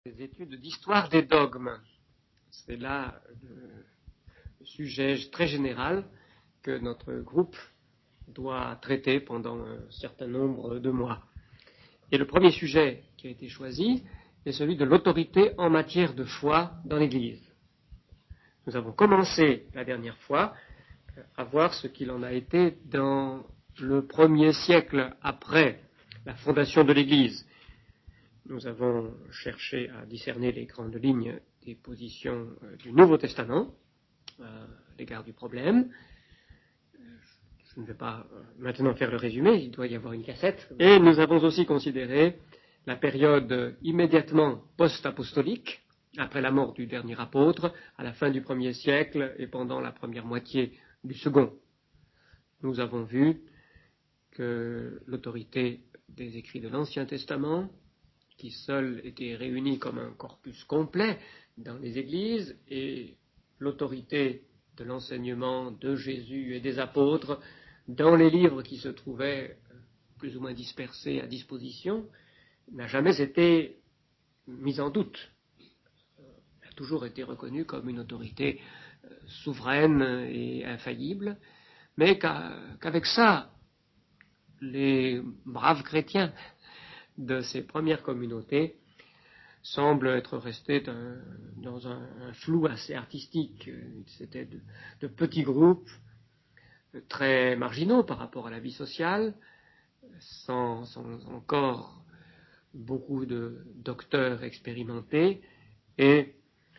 Des études d'histoire des dogmes. C'est là le sujet très général que notre groupe doit traiter pendant un certain nombre de mois. Et le premier sujet qui a été choisi est celui de l'autorité en matière de foi dans l'Église. Nous avons commencé la dernière fois à voir ce qu'il en a été dans le premier siècle après la fondation de l'Église. Nous avons cherché à discerner les grandes lignes des positions du Nouveau Testament à l'égard du problème. Je ne vais pas maintenant faire le résumé, il doit y avoir une cassette. Et nous avons aussi considéré la période immédiatement post-apostolique, après la mort du dernier apôtre, à la fin du premier siècle et pendant la première moitié du second. Nous avons vu que l'autorité des écrits de l'Ancien Testament, qui seuls étaient réunis comme un corpus complet dans les églises, et l'autorité de l'enseignement de Jésus et des apôtres dans les livres qui se trouvaient plus ou moins dispersés à disposition, n'a jamais été mise en doute. Elle a toujours été reconnue comme une autorité souveraine et infaillible, mais qu'avec ça, les braves chrétiens de ces premières communautés semblent être restés dans un flou assez artistique. C'était de petits groupes très marginaux par rapport à la vie sociale, sans encore beaucoup de docteurs expérimentés, et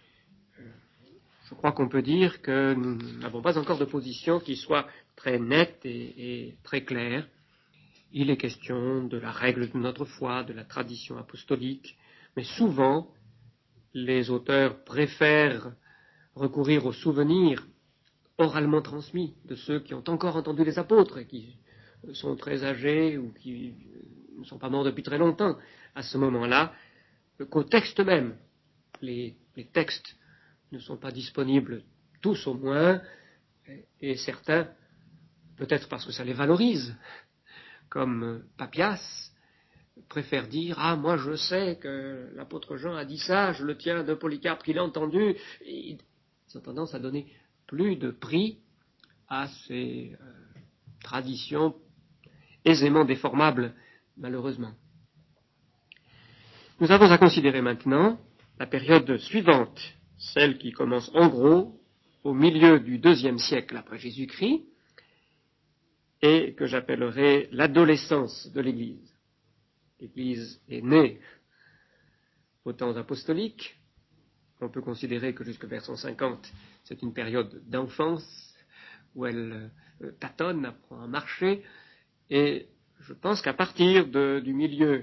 je crois qu'on peut dire que nous n'avons pas encore de position qui soit très nette et très claire. Il est question de la règle de notre foi, de la tradition apostolique, mais souvent, les auteurs préfèrent recourir aux souvenirs oralement transmis de ceux qui ont encore entendu les apôtres et qui sont très âgés ou qui ne sont pas morts depuis très longtemps. À ce moment-là, qu'au texte même, les textes ne sont pas disponibles, tous au moins, et certains, peut-être parce que ça les valorise, comme Papias, préfèrent dire « Ah, moi je sais que l'apôtre Jean a dit ça, je le tiens de Polycarpe qui l'a entendu ». Ils ont tendance à donner plus de prix à ces traditions aisément déformables, malheureusement. Nous avons à considérer maintenant la période suivante, celle qui commence en gros au milieu du IIe siècle après Jésus-Christ, et que j'appellerai l'adolescence de l'Église. L'Église est née aux temps apostoliques. On peut considérer que jusqu'à vers 150, c'est une période d'enfance où elle tâtonne, apprend à marcher, et je pense qu'à partir du milieu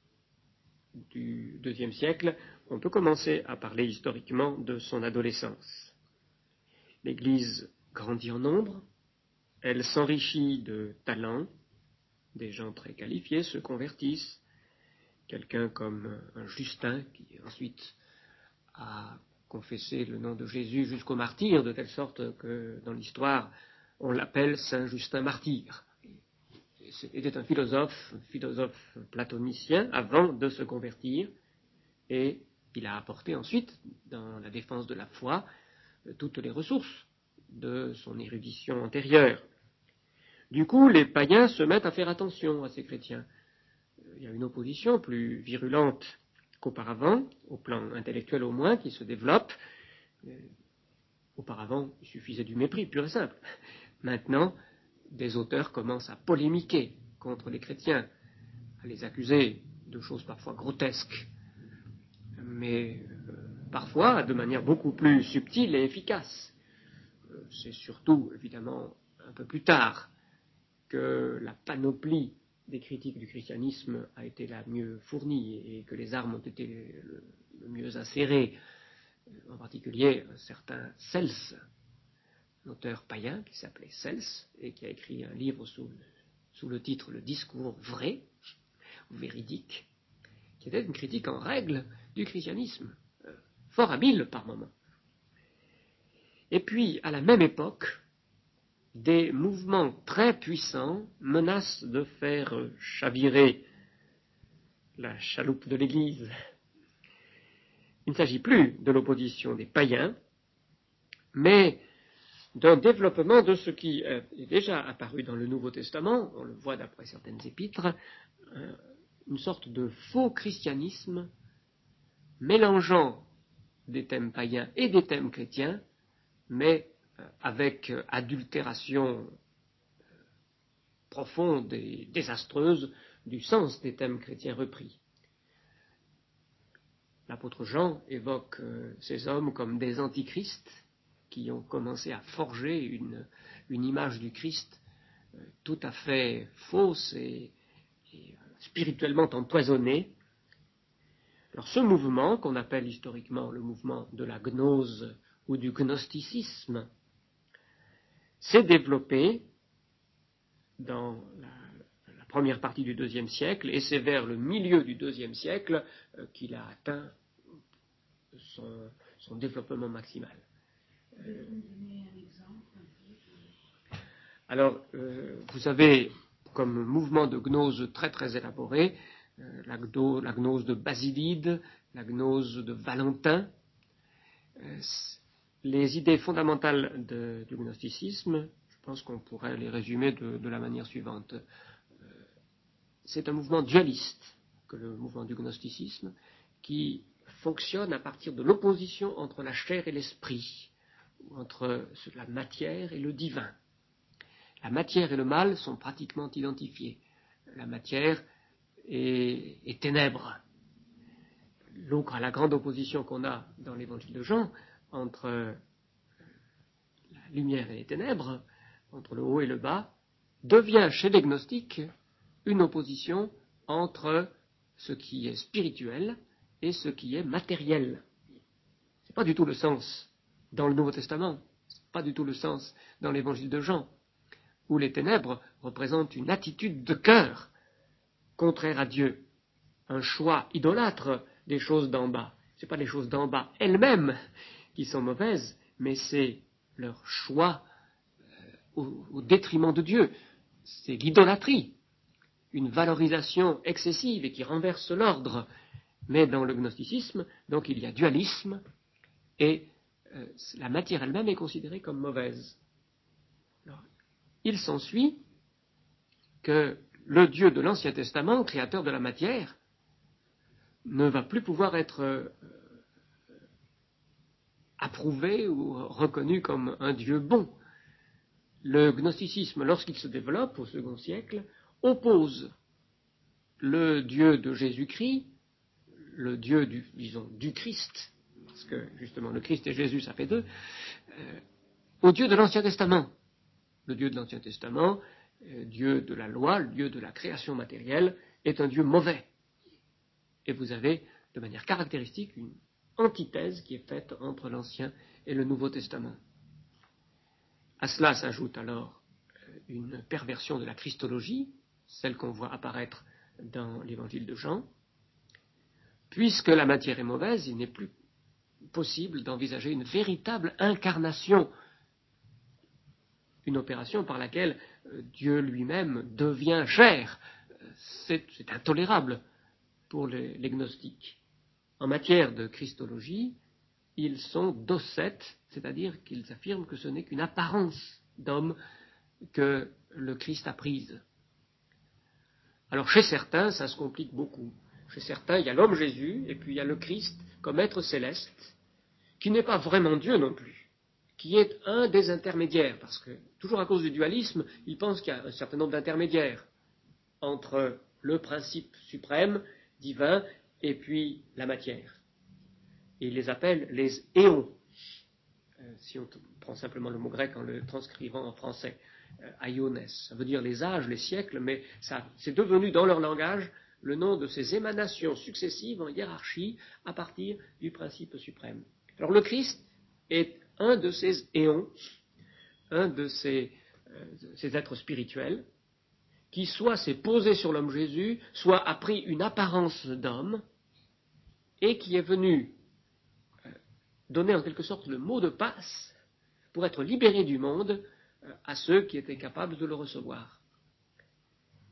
du IIe siècle, on peut commencer à parler historiquement de son adolescence. L'Église grandit en nombre, elle s'enrichit de talents, des gens très qualifiés se convertissent, quelqu'un comme un Justin qui ensuite a confessé le nom de Jésus jusqu'au martyr, de telle sorte que dans l'histoire on l'appelle Saint Justin martyr. C'était un philosophe platonicien avant de se convertir, et il a apporté ensuite, dans la défense de la foi, toutes les ressources de son érudition antérieure. Du coup, les païens se mettent à faire attention à ces chrétiens. Il y a une opposition plus virulente qu'auparavant, au plan intellectuel au moins, qui se développe. Auparavant, il suffisait du mépris, pur et simple. Maintenant, des auteurs commencent à polémiquer contre les chrétiens, à les accuser de choses parfois grotesques, mais parfois de manière beaucoup plus subtile et efficace. C'est surtout, évidemment, un peu plus tard que la panoplie des critiques du christianisme a été la mieux fournie et que les armes ont été le mieux acérées. En particulier, un certain Cels, un auteur païen qui s'appelait Cels et qui a écrit un livre sous le titre Le discours vrai, ou véridique, qui était une critique en règle du christianisme, fort habile par moments. Et puis, à la même époque, des mouvements très puissants menacent de faire chavirer la chaloupe de l'Église. Il ne s'agit plus de l'opposition des païens, mais d'un développement de ce qui est déjà apparu dans le Nouveau Testament, on le voit d'après certaines épîtres, une sorte de faux christianisme mélangeant des thèmes païens et des thèmes chrétiens, mais avec adultération profonde et désastreuse du sens des thèmes chrétiens repris. L'apôtre Jean évoque ces hommes comme des antichrists qui ont commencé à forger une image du Christ tout à fait fausse et spirituellement empoisonnée. Alors ce mouvement, qu'on appelle historiquement le mouvement de la gnose ou du gnosticisme, s'est développé dans la première partie du IIe siècle, et c'est vers le milieu du IIe siècle qu'il a atteint son développement maximal. Alors, vous avez comme mouvement de gnose très très élaboré la gnose de Basilide, la gnose de Valentin. Les idées fondamentales du gnosticisme, je pense qu'on pourrait les résumer de la manière suivante. C'est un mouvement dualiste, que le mouvement du gnosticisme, qui fonctionne à partir de l'opposition entre la chair et l'esprit, entre la matière et le divin. La matière et le mal sont pratiquement identifiés. La matière est ténèbres. Donc, la grande opposition qu'on a dans l'évangile de Jean entre la lumière et les ténèbres, entre le haut et le bas, devient chez les gnostiques une opposition entre ce qui est spirituel et ce qui est matériel. Ce n'est pas du tout le sens dans le Nouveau Testament, ce n'est pas du tout le sens dans l'évangile de Jean, où les ténèbres représentent une attitude de cœur contraire à Dieu, un choix idolâtre des choses d'en bas. Ce n'est pas les choses d'en bas elles-mêmes qui sont mauvaises, mais c'est leur choix au détriment de Dieu. C'est l'idolâtrie, une valorisation excessive et qui renverse l'ordre. Mais dans le gnosticisme, donc il y a dualisme et la matière elle-même est considérée comme mauvaise. Alors, il s'ensuit que le Dieu de l'Ancien Testament, créateur de la matière, ne va plus pouvoir être approuvé ou reconnu comme un Dieu bon. Le gnosticisme, lorsqu'il se développe au second siècle, oppose le Dieu de Jésus-Christ, le Dieu du Christ, parce que justement le Christ et Jésus, ça fait deux, au Dieu de l'Ancien Testament. Le Dieu de l'Ancien Testament, Dieu de la loi, le Dieu de la création matérielle, est un Dieu mauvais. Et vous avez, de manière caractéristique, une antithèse qui est faite entre l'Ancien et le Nouveau Testament. À cela s'ajoute alors une perversion de la Christologie, celle qu'on voit apparaître dans l'évangile de Jean. Puisque la matière est mauvaise, il n'est plus possible d'envisager une véritable incarnation, une opération par laquelle Dieu lui-même devient chair. C'est intolérable pour les gnostiques. En matière de christologie, ils sont docètes, c'est-à-dire qu'ils affirment que ce n'est qu'une apparence d'homme que le Christ a prise. Alors chez certains, ça se complique beaucoup. Chez certains, il y a l'homme Jésus, et puis il y a le Christ comme être céleste, qui n'est pas vraiment Dieu non plus, qui est un des intermédiaires, parce que, toujours à cause du dualisme, ils pensent qu'il y a un certain nombre d'intermédiaires entre le principe suprême, divin, et puis la matière. Et ils les appellent les éons, si on prend simplement le mot grec en le transcrivant en français, aiones, ça veut dire les âges, les siècles, mais c'est devenu dans leur langage le nom de ces émanations successives en hiérarchie à partir du principe suprême. Alors le Christ est un de ces éons, un de ces êtres spirituels, qui soit s'est posé sur l'homme Jésus, soit a pris une apparence d'homme, et qui est venu donner en quelque sorte le mot de passe pour être libéré du monde à ceux qui étaient capables de le recevoir.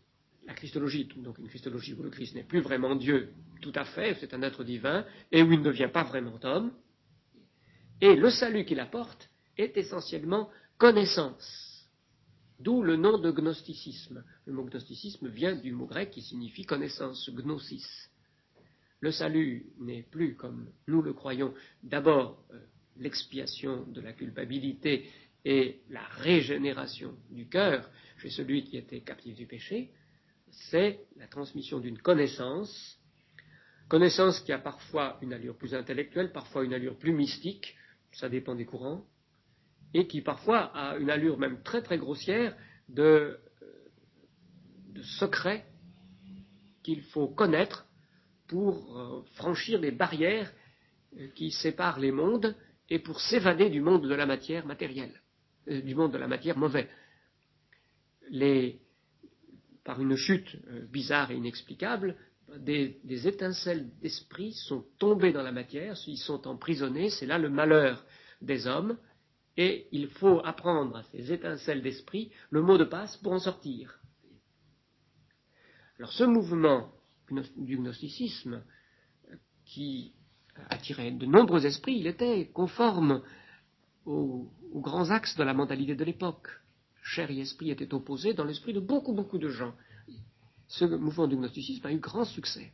la christologie, donc une christologie où le Christ n'est plus vraiment Dieu tout à fait, c'est un être divin, et où il ne devient pas vraiment homme. Et le salut qu'il apporte est essentiellement connaissance, d'où le nom de gnosticisme. Le mot gnosticisme vient du mot grec qui signifie connaissance, gnosis. Le salut n'est plus, comme nous le croyons, d'abord l'expiation de la culpabilité et la régénération du cœur chez celui qui était captif du péché, c'est la transmission d'une connaissance qui a parfois une allure plus intellectuelle, parfois une allure plus mystique, ça dépend des courants, et qui parfois a une allure même très très grossière de secret qu'il faut connaître pour franchir les barrières qui séparent les mondes et pour s'évader du monde de la matière matérielle, du monde de la matière mauvais. Par une chute bizarre et inexplicable, des étincelles d'esprit sont tombées dans la matière, ils sont emprisonnés, c'est là le malheur des hommes, et il faut apprendre à ces étincelles d'esprit le mot de passe pour en sortir. Alors ce mouvement du gnosticisme, qui attirait de nombreux esprits, il était conforme aux grands axes de la mentalité de l'époque. Chair et esprit étaient opposés dans l'esprit de beaucoup de gens. Ce mouvement du gnosticisme a eu grand succès.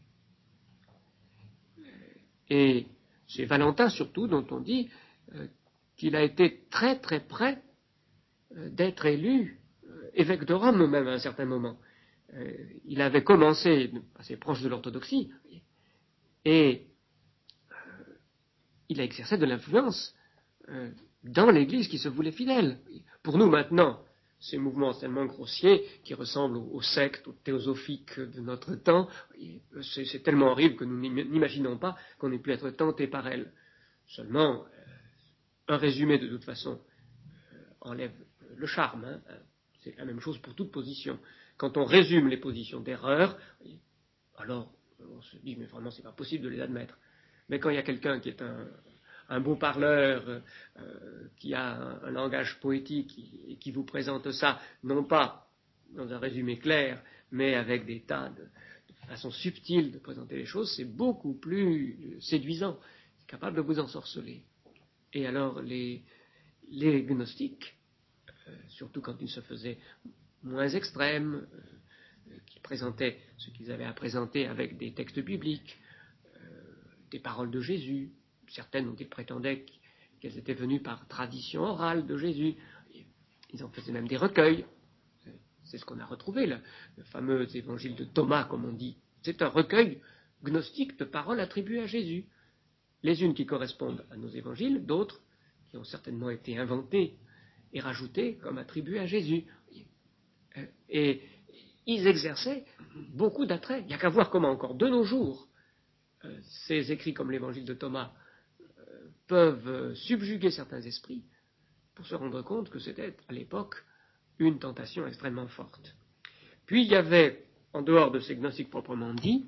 Et c'est Valentin surtout dont on dit qu'il a été très très près d'être élu évêque de Rome même à un certain moment. Il avait commencé assez proche de l'orthodoxie et il a exercé de l'influence dans l'Église qui se voulait fidèle. Pour nous maintenant, ces mouvements tellement grossiers qui ressemblent aux sectes, aux théosophiques de notre temps, c'est tellement horrible que nous n'imaginons pas qu'on ait pu être tenté par elles. Seulement, un résumé de toute façon enlève le charme. Hein. C'est la même chose pour toute position. Quand on résume les positions d'erreur, alors on se dit mais vraiment c'est pas possible de les admettre. Mais quand il y a quelqu'un qui est un beau parleur, qui a un langage poétique et qui vous présente ça, non pas dans un résumé clair, mais avec des tas de façons subtiles de présenter les choses, c'est beaucoup plus séduisant, c'est capable de vous ensorceler. Et alors les gnostiques, surtout quand ils se faisaient moins extrêmes, qui présentaient ce qu'ils avaient à présenter avec des textes bibliques, des paroles de Jésus, certaines dont ils prétendaient qu'elles étaient venues par tradition orale de Jésus. Ils en faisaient même des recueils. C'est ce qu'on a retrouvé, le fameux évangile de Thomas, comme on dit. C'est un recueil gnostique de paroles attribuées à Jésus. Les unes qui correspondent à nos évangiles, d'autres qui ont certainement été inventées et rajoutées comme attribuées à Jésus. Et ils exerçaient beaucoup d'attrait. Il n'y a qu'à voir comment encore de nos jours, ces écrits comme l'évangile de Thomas peuvent subjuguer certains esprits pour se rendre compte que c'était à l'époque une tentation extrêmement forte. Puis il y avait, en dehors de ces gnostiques proprement dit,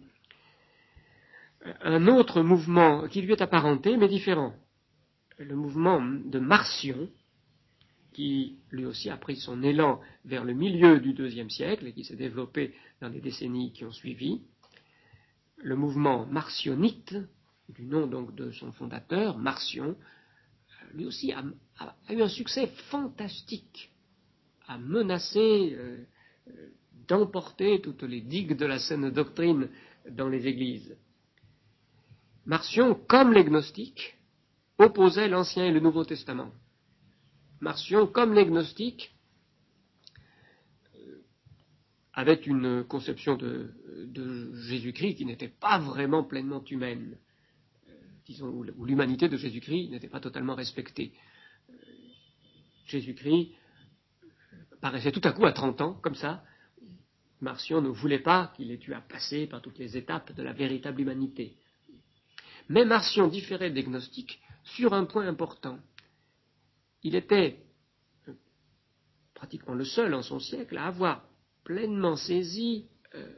un autre mouvement qui lui est apparenté mais différent, le mouvement de Marcion, qui lui aussi a pris son élan vers le milieu du IIe siècle et qui s'est développé dans les décennies qui ont suivi. Le mouvement marcionite, du nom donc de son fondateur, Marcion, lui aussi a eu un succès fantastique, a menacé d'emporter toutes les digues de la saine doctrine dans les églises. Marcion, comme les gnostiques, opposait l'Ancien et le Nouveau Testament. Marcion, comme les gnostiques, avait une conception de Jésus-Christ qui n'était pas vraiment pleinement humaine, disons, où l'humanité de Jésus-Christ n'était pas totalement respectée. Jésus-Christ paraissait tout à coup à 30 ans, comme ça. Marcion ne voulait pas qu'il ait eu à passer par toutes les étapes de la véritable humanité. Mais Marcion différait des gnostiques sur un point important. Il était pratiquement le seul en son siècle à avoir pleinement saisi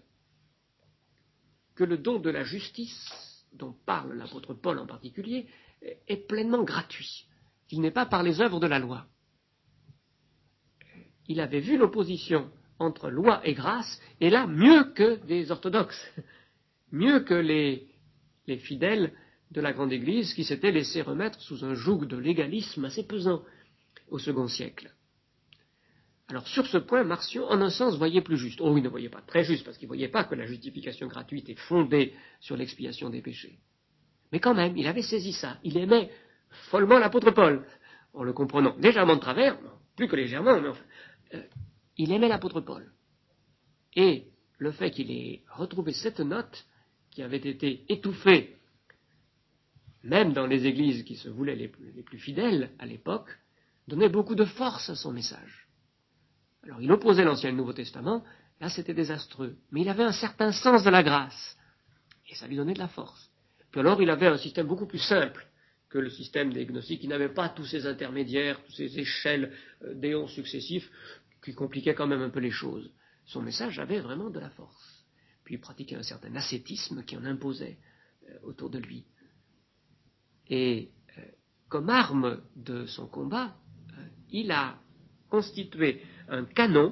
que le don de la justice, dont parle l'apôtre Paul en particulier, est pleinement gratuit, qu'il n'est pas par les œuvres de la loi. Il avait vu l'opposition entre loi et grâce est là mieux que des orthodoxes, mieux que les fidèles de la grande Église qui s'étaient laissés remettre sous un joug de légalisme assez pesant au second siècle. Alors sur ce point, Marcion, en un sens, voyait plus juste. Oh, il ne voyait pas très juste, parce qu'il ne voyait pas que la justification gratuite est fondée sur l'expiation des péchés. Mais quand même, il avait saisi ça. Il aimait follement l'apôtre Paul, en le comprenant légèrement de travers, plus que légèrement, mais enfin, il aimait l'apôtre Paul. Et le fait qu'il ait retrouvé cette note, qui avait été étouffée, même dans les églises qui se voulaient les plus fidèles à l'époque, donnait beaucoup de force à son message. Alors il opposait l'Ancien et le Nouveau Testament, là c'était désastreux, mais il avait un certain sens de la grâce, et ça lui donnait de la force. Puis alors il avait un système beaucoup plus simple que le système des gnostiques, qui n'avait pas tous ces intermédiaires, toutes ces échelles d'éons successifs, qui compliquaient quand même un peu les choses. Son message avait vraiment de la force. Puis il pratiquait un certain ascétisme qui en imposait autour de lui. Et comme arme de son combat, il a constitué un canon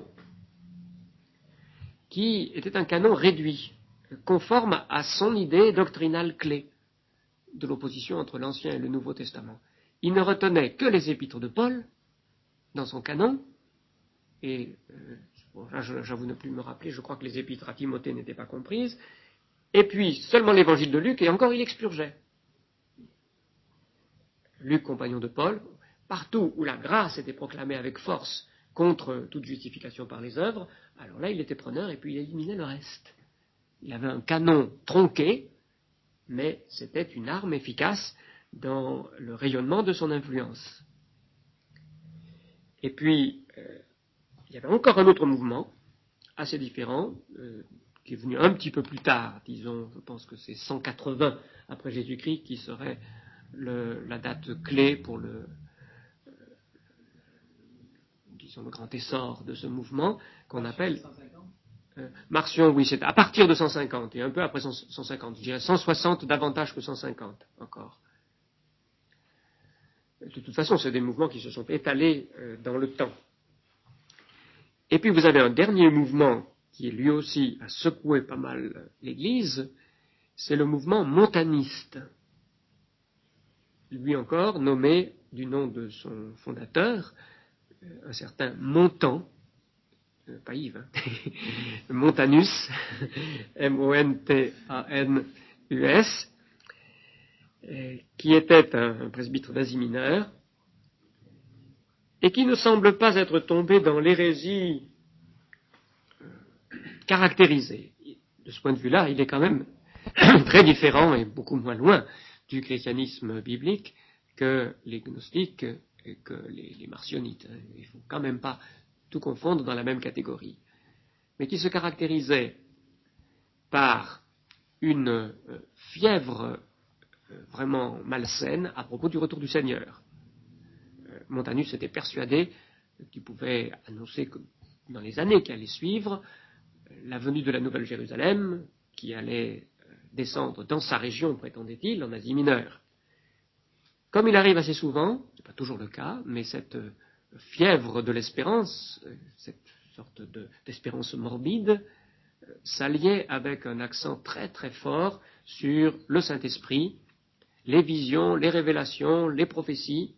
qui était un canon réduit, conforme à son idée doctrinale clé de l'opposition entre l'Ancien et le Nouveau Testament. Il ne retenait que les épîtres de Paul dans son canon, et là j'avoue ne plus me rappeler, je crois que les épîtres à Timothée n'étaient pas comprises, et puis seulement l'évangile de Luc, et encore il expurgeait. Luc, compagnon de Paul, partout où la grâce était proclamée avec force contre toute justification par les œuvres, alors là il était preneur et puis il éliminait le reste. Il avait un canon tronqué, mais c'était une arme efficace dans le rayonnement de son influence. Et puis, il y avait encore un autre mouvement, assez différent, qui est venu un petit peu plus tard, disons, je pense que c'est 180 après Jésus-Christ, qui serait la date clé pour le grand essor de ce mouvement, qu'on appelle... Marcion, oui, c'est à partir de 150, et un peu après 150, je dirais 160 davantage que 150 encore. De toute façon, c'est des mouvements qui se sont étalés dans le temps. Et puis vous avez un dernier mouvement qui lui aussi a secoué pas mal l'Église, c'est le mouvement montaniste. Lui encore nommé du nom de son fondateur, un certain Montan, pas Yves, hein, Montanus, M-O-N-T-A-N-U-S, qui était un presbytre d'Asie mineure, et qui ne semble pas être tombé dans l'hérésie caractérisée. De ce point de vue-là, il est quand même très différent et beaucoup moins loin du christianisme biblique que les gnostiques et que les marcionites. Il ne faut quand même pas tout confondre dans la même catégorie. Mais qui se caractérisait par une fièvre vraiment malsaine à propos du retour du Seigneur. Montanus était persuadé qu'il pouvait annoncer que dans les années qui allaient suivre, la venue de la Nouvelle Jérusalem, qui allait descendre dans sa région, prétendait-il, en Asie mineure. Comme il arrive assez souvent, ce n'est pas toujours le cas, mais cette fièvre de l'espérance, cette sorte d'espérance morbide, s'alliait avec un accent très très fort sur le Saint-Esprit, les visions, les révélations, les prophéties.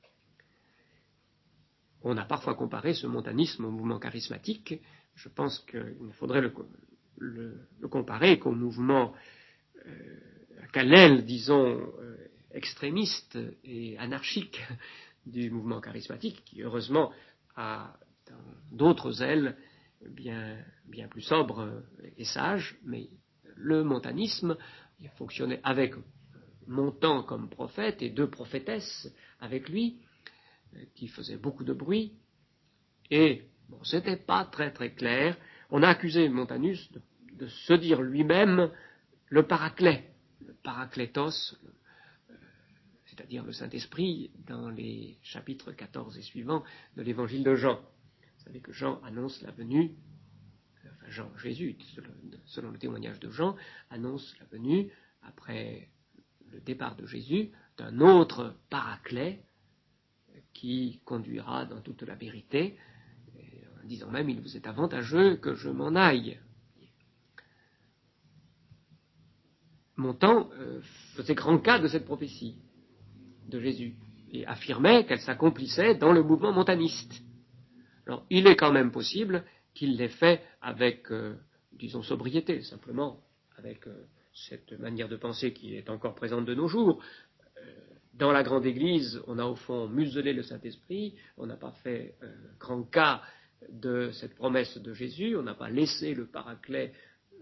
On a parfois comparé ce montanisme au mouvement charismatique. Je pense qu'il faudrait le comparer qu'au mouvement, qu'à l'aile, disons, extrémiste et anarchique du mouvement charismatique, qui heureusement a d'autres ailes bien plus sobres et sages, mais le montanisme il fonctionnait avec Montan comme prophète et 2 prophétesses avec lui, qui faisaient beaucoup de bruit, et bon, c'était pas très très clair. On a accusé Montanus de se dire lui-même le paraclet, le paraclétos, c'est-à-dire le Saint-Esprit, dans les chapitres 14 et suivants de l'évangile de Jean. Vous savez que Jean annonce la venue, Jésus, selon le témoignage de Jean, annonce la venue, après le départ de Jésus, d'un autre paraclet qui conduira dans toute la vérité, disant même il vous est avantageux que je m'en aille. Montan faisait grand cas de cette prophétie de Jésus et affirmait qu'elle s'accomplissait dans le mouvement montaniste. Alors, il est quand même possible qu'il l'ait fait avec, disons, sobriété, simplement, avec cette manière de penser qui est encore présente de nos jours. Dans la grande Église, on a au fond muselé le Saint-Esprit, on n'a pas fait grand cas de cette promesse de Jésus, on n'a pas laissé le Paraclet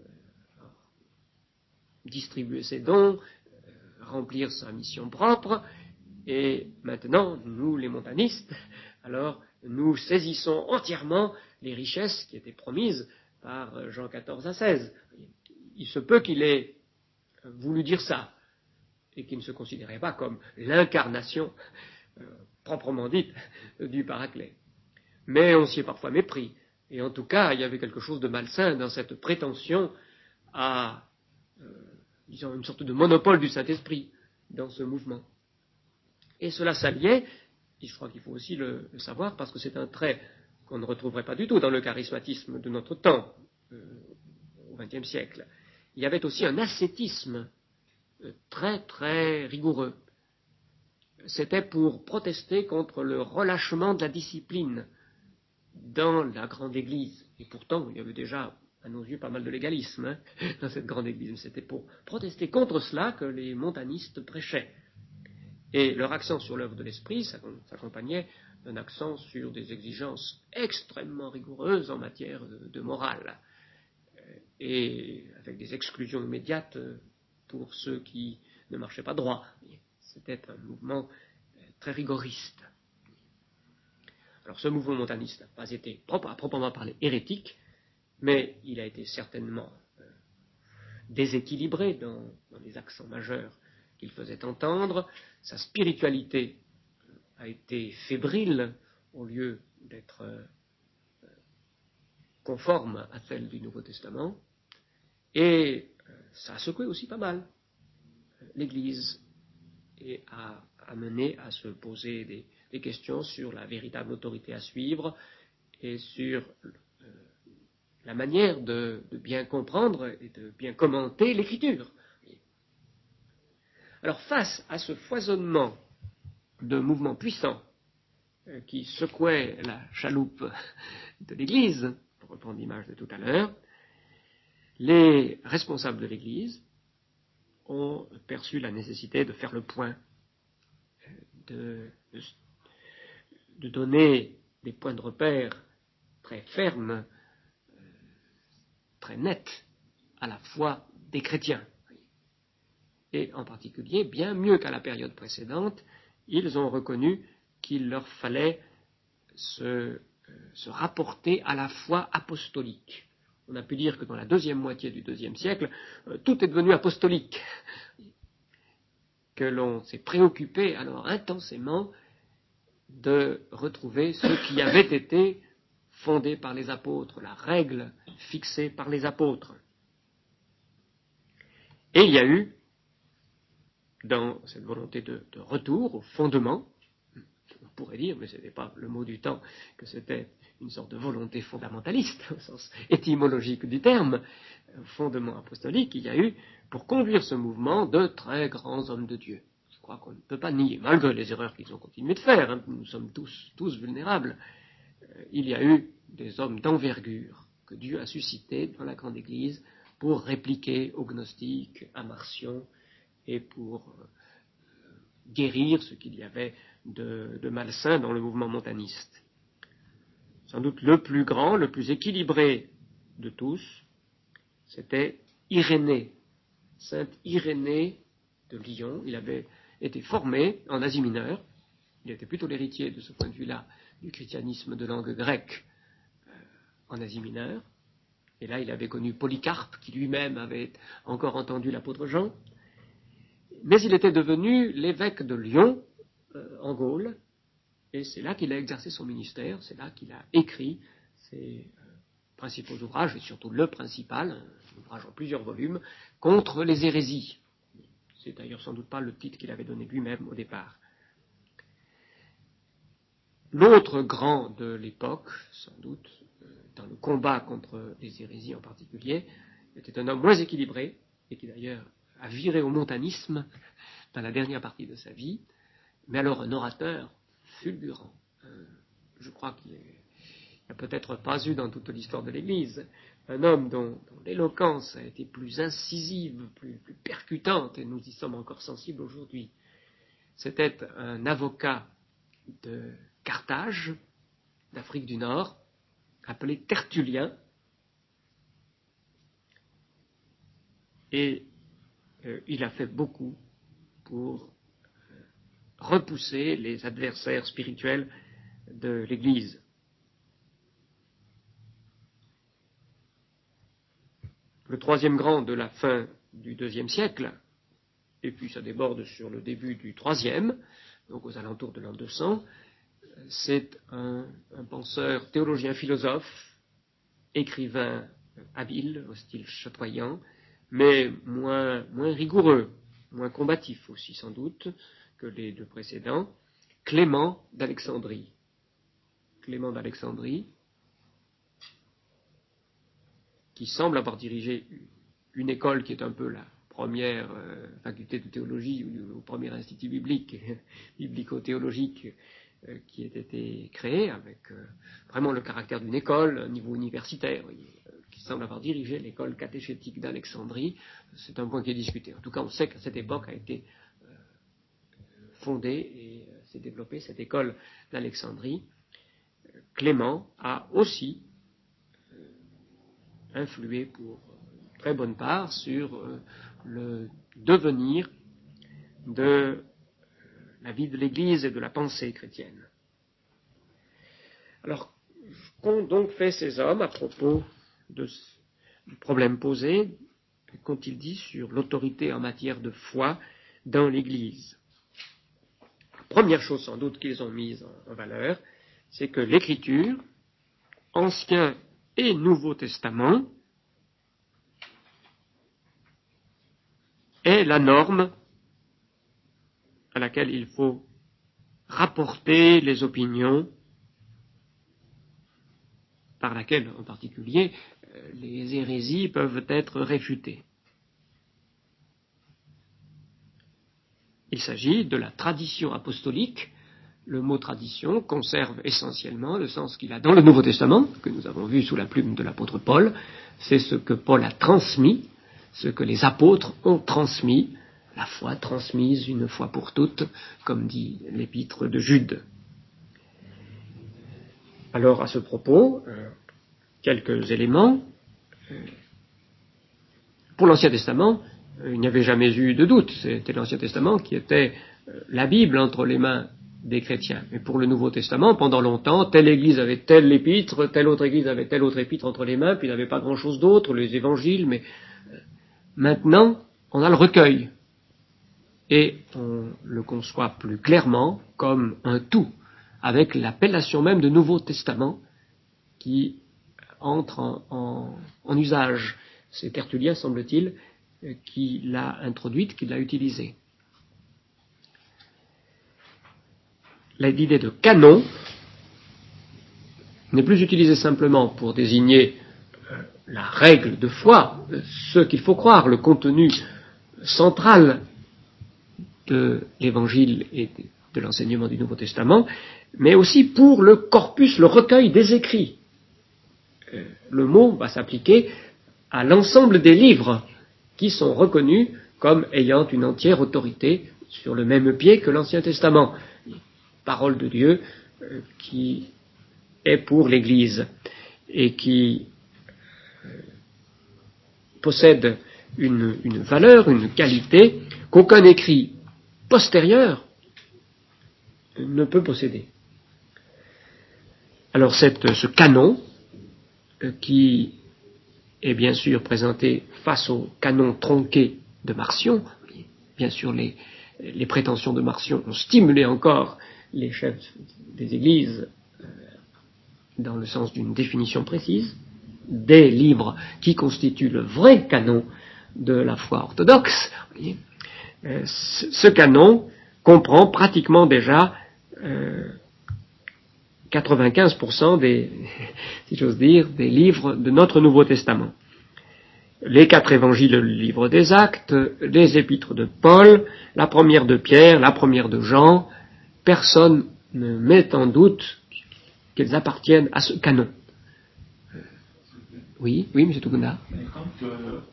distribuer ses dons, remplir sa mission propre, et maintenant, nous les montanistes, alors nous saisissons entièrement les richesses qui étaient promises par Jean XIV à XVI. Il se peut qu'il ait voulu dire ça, et qu'il ne se considérait pas comme l'incarnation proprement dite du Paraclet. Mais on s'y est parfois mépris, et en tout cas, il y avait quelque chose de malsain dans cette prétention à, disons, une sorte de monopole du Saint-Esprit dans ce mouvement. Et cela s'alliait, et je crois qu'il faut aussi le savoir, parce que c'est un trait qu'on ne retrouverait pas du tout dans le charismatisme de notre temps, au XXe siècle. Il y avait aussi un ascétisme très très rigoureux. C'était pour protester contre le relâchement de la discipline dans la grande Église. Et pourtant, il y avait déjà, à nos yeux, pas mal de légalisme dans cette grande Église. C'était pour protester contre cela que les montanistes prêchaient. Et leur accent sur l'œuvre de l'Esprit s'accompagnait d'un accent sur des exigences extrêmement rigoureuses en matière de morale, et avec des exclusions immédiates pour ceux qui ne marchaient pas droit. C'était un mouvement très rigoriste. Alors ce mouvement montaniste n'a pas été à proprement parler hérétique, mais il a été certainement déséquilibré dans les accents majeurs qu'il faisait entendre. Sa spiritualité a été fébrile au lieu d'être conforme à celle du Nouveau Testament, et ça a secoué aussi pas mal l'Église et a amené à se poser des questions sur la véritable autorité à suivre et sur la manière de bien comprendre et de bien commenter l'Écriture. Alors face à ce foisonnement de mouvements puissants qui secouaient la chaloupe de l'Église, pour reprendre l'image de tout à l'heure, les responsables de l'Église ont perçu la nécessité de faire le point, de donner des points de repère très fermes, très nets à la foi des chrétiens. Et en particulier, bien mieux qu'à la période précédente, ils ont reconnu qu'il leur fallait se rapporter à la foi apostolique. On a pu dire que dans la deuxième moitié du IIe siècle, tout est devenu apostolique, que l'on s'est préoccupé alors intensément de retrouver ce qui avait été fondé par les apôtres, la règle fixée par les apôtres. Et il y a eu, dans cette volonté de retour au fondement, on pourrait dire, mais ce n'était pas le mot du temps, que c'était une sorte de volonté fondamentaliste, au sens étymologique du terme, fondement apostolique, il y a eu, pour conduire ce mouvement, de très grands hommes de Dieu. Je crois qu'on ne peut pas nier, malgré les erreurs qu'ils ont continué de faire, nous sommes tous vulnérables, il y a eu des hommes d'envergure que Dieu a suscités dans la grande Église pour répliquer aux gnostiques, à Marcion, et pour guérir ce qu'il y avait de malsain dans le mouvement montaniste. Sans doute le plus grand, le plus équilibré de tous, c'était Irénée, saint Irénée de Lyon. Il avait été formé en Asie mineure. Il était plutôt l'héritier de ce point de vue-là du christianisme de langue grecque en Asie mineure. Et là, il avait connu Polycarpe, qui lui-même avait encore entendu l'apôtre Jean. Mais il était devenu l'évêque de Lyon, en Gaule, et c'est là qu'il a exercé son ministère, c'est là qu'il a écrit ses principaux ouvrages, et surtout le principal, un ouvrage en plusieurs volumes, contre les hérésies. C'est d'ailleurs sans doute pas le titre qu'il avait donné lui-même au départ. L'autre grand de l'époque, sans doute, dans le combat contre les hérésies en particulier, était un homme moins équilibré, et qui d'ailleurs a viré au montanisme dans la dernière partie de sa vie, mais alors un orateur fulgurant. Je crois qu'il n'y a peut-être pas eu dans toute l'histoire de l'Église un homme dont l'éloquence a été plus incisive, plus percutante, et nous y sommes encore sensibles aujourd'hui. C'était un avocat de Carthage, d'Afrique du Nord, appelé Tertullien, et il a fait beaucoup pour repousser les adversaires spirituels de l'Église. Le troisième grand de la fin du IIe siècle, et puis ça déborde sur le début du troisième, donc aux alentours de l'an 200, c'est un penseur, théologien, philosophe, écrivain habile, au style chatoyant, mais moins rigoureux, moins combatif aussi sans doute que les deux précédents, Clément d'Alexandrie. Clément d'Alexandrie, qui semble avoir dirigé une école qui est un peu la première faculté de théologie ou premier institut biblico-théologique qui ait été créé, avec vraiment le caractère d'une école, un niveau universitaire, qui semble avoir dirigé l'école catéchétique d'Alexandrie. C'est un point qui est discuté. En tout cas, on sait qu'à cette époque a été fondée et s'est développée cette école d'Alexandrie. Clément a aussi influé pour une très bonne part sur le devenir de la vie de l'Église et de la pensée chrétienne. Alors, qu'ont donc fait ces hommes à propos du problème posé? Qu'ont-ils dit sur l'autorité en matière de foi dans l'Église? La première chose sans doute qu'ils ont mise en valeur, c'est que l'Écriture, Ancien et Nouveau Testament, est la norme à laquelle il faut rapporter les opinions, par laquelle, en particulier, les hérésies peuvent être réfutées. Il s'agit de la tradition apostolique. Le mot tradition conserve essentiellement le sens qu'il a dans le Nouveau Testament, que nous avons vu sous la plume de l'apôtre Paul. C'est ce que Paul a transmis, ce que les apôtres ont transmis, la foi transmise une fois pour toutes, comme dit l'épître de Jude. Alors, à ce propos, quelques éléments. Pour l'Ancien Testament, il n'y avait jamais eu de doute. C'était l'Ancien Testament qui était la Bible entre les mains des chrétiens. Mais pour le Nouveau Testament, pendant longtemps, telle église avait telle épître, telle autre église avait telle autre épître entre les mains, puis il n'y avait pas grand-chose d'autre, les évangiles, mais maintenant, on a le recueil. Et on le conçoit plus clairement comme un tout, avec l'appellation même de Nouveau Testament qui entre en usage. C'est Tertullien, semble-t-il, qui l'a introduite, qui l'a utilisée. L'idée de canon n'est plus utilisée simplement pour désigner la règle de foi, ce qu'il faut croire, le contenu central de l'Évangile et de l'enseignement du Nouveau Testament, mais aussi pour le corpus, le recueil des écrits. Le mot va s'appliquer à l'ensemble des livres qui sont reconnus comme ayant une entière autorité sur le même pied que l'Ancien Testament. Parole de Dieu qui est pour l'Église et qui possède une valeur, une qualité qu'aucun écrit postérieur ne peut posséder. Alors ce canon qui est bien sûr présenté face au canon tronqué de Marcion, bien sûr les prétentions de Marcion ont stimulé encore les chefs des églises dans le sens d'une définition précise des livres qui constituent le vrai canon de la foi orthodoxe. Ce canon comprend pratiquement déjà 95% des, si j'ose dire, des livres de notre Nouveau Testament. Les 4 évangiles, le livre des Actes, les épîtres de Paul, la première de Pierre, la première de Jean, personne ne met en doute qu'elles appartiennent à ce canon. Oui, M. Tugunda. Quand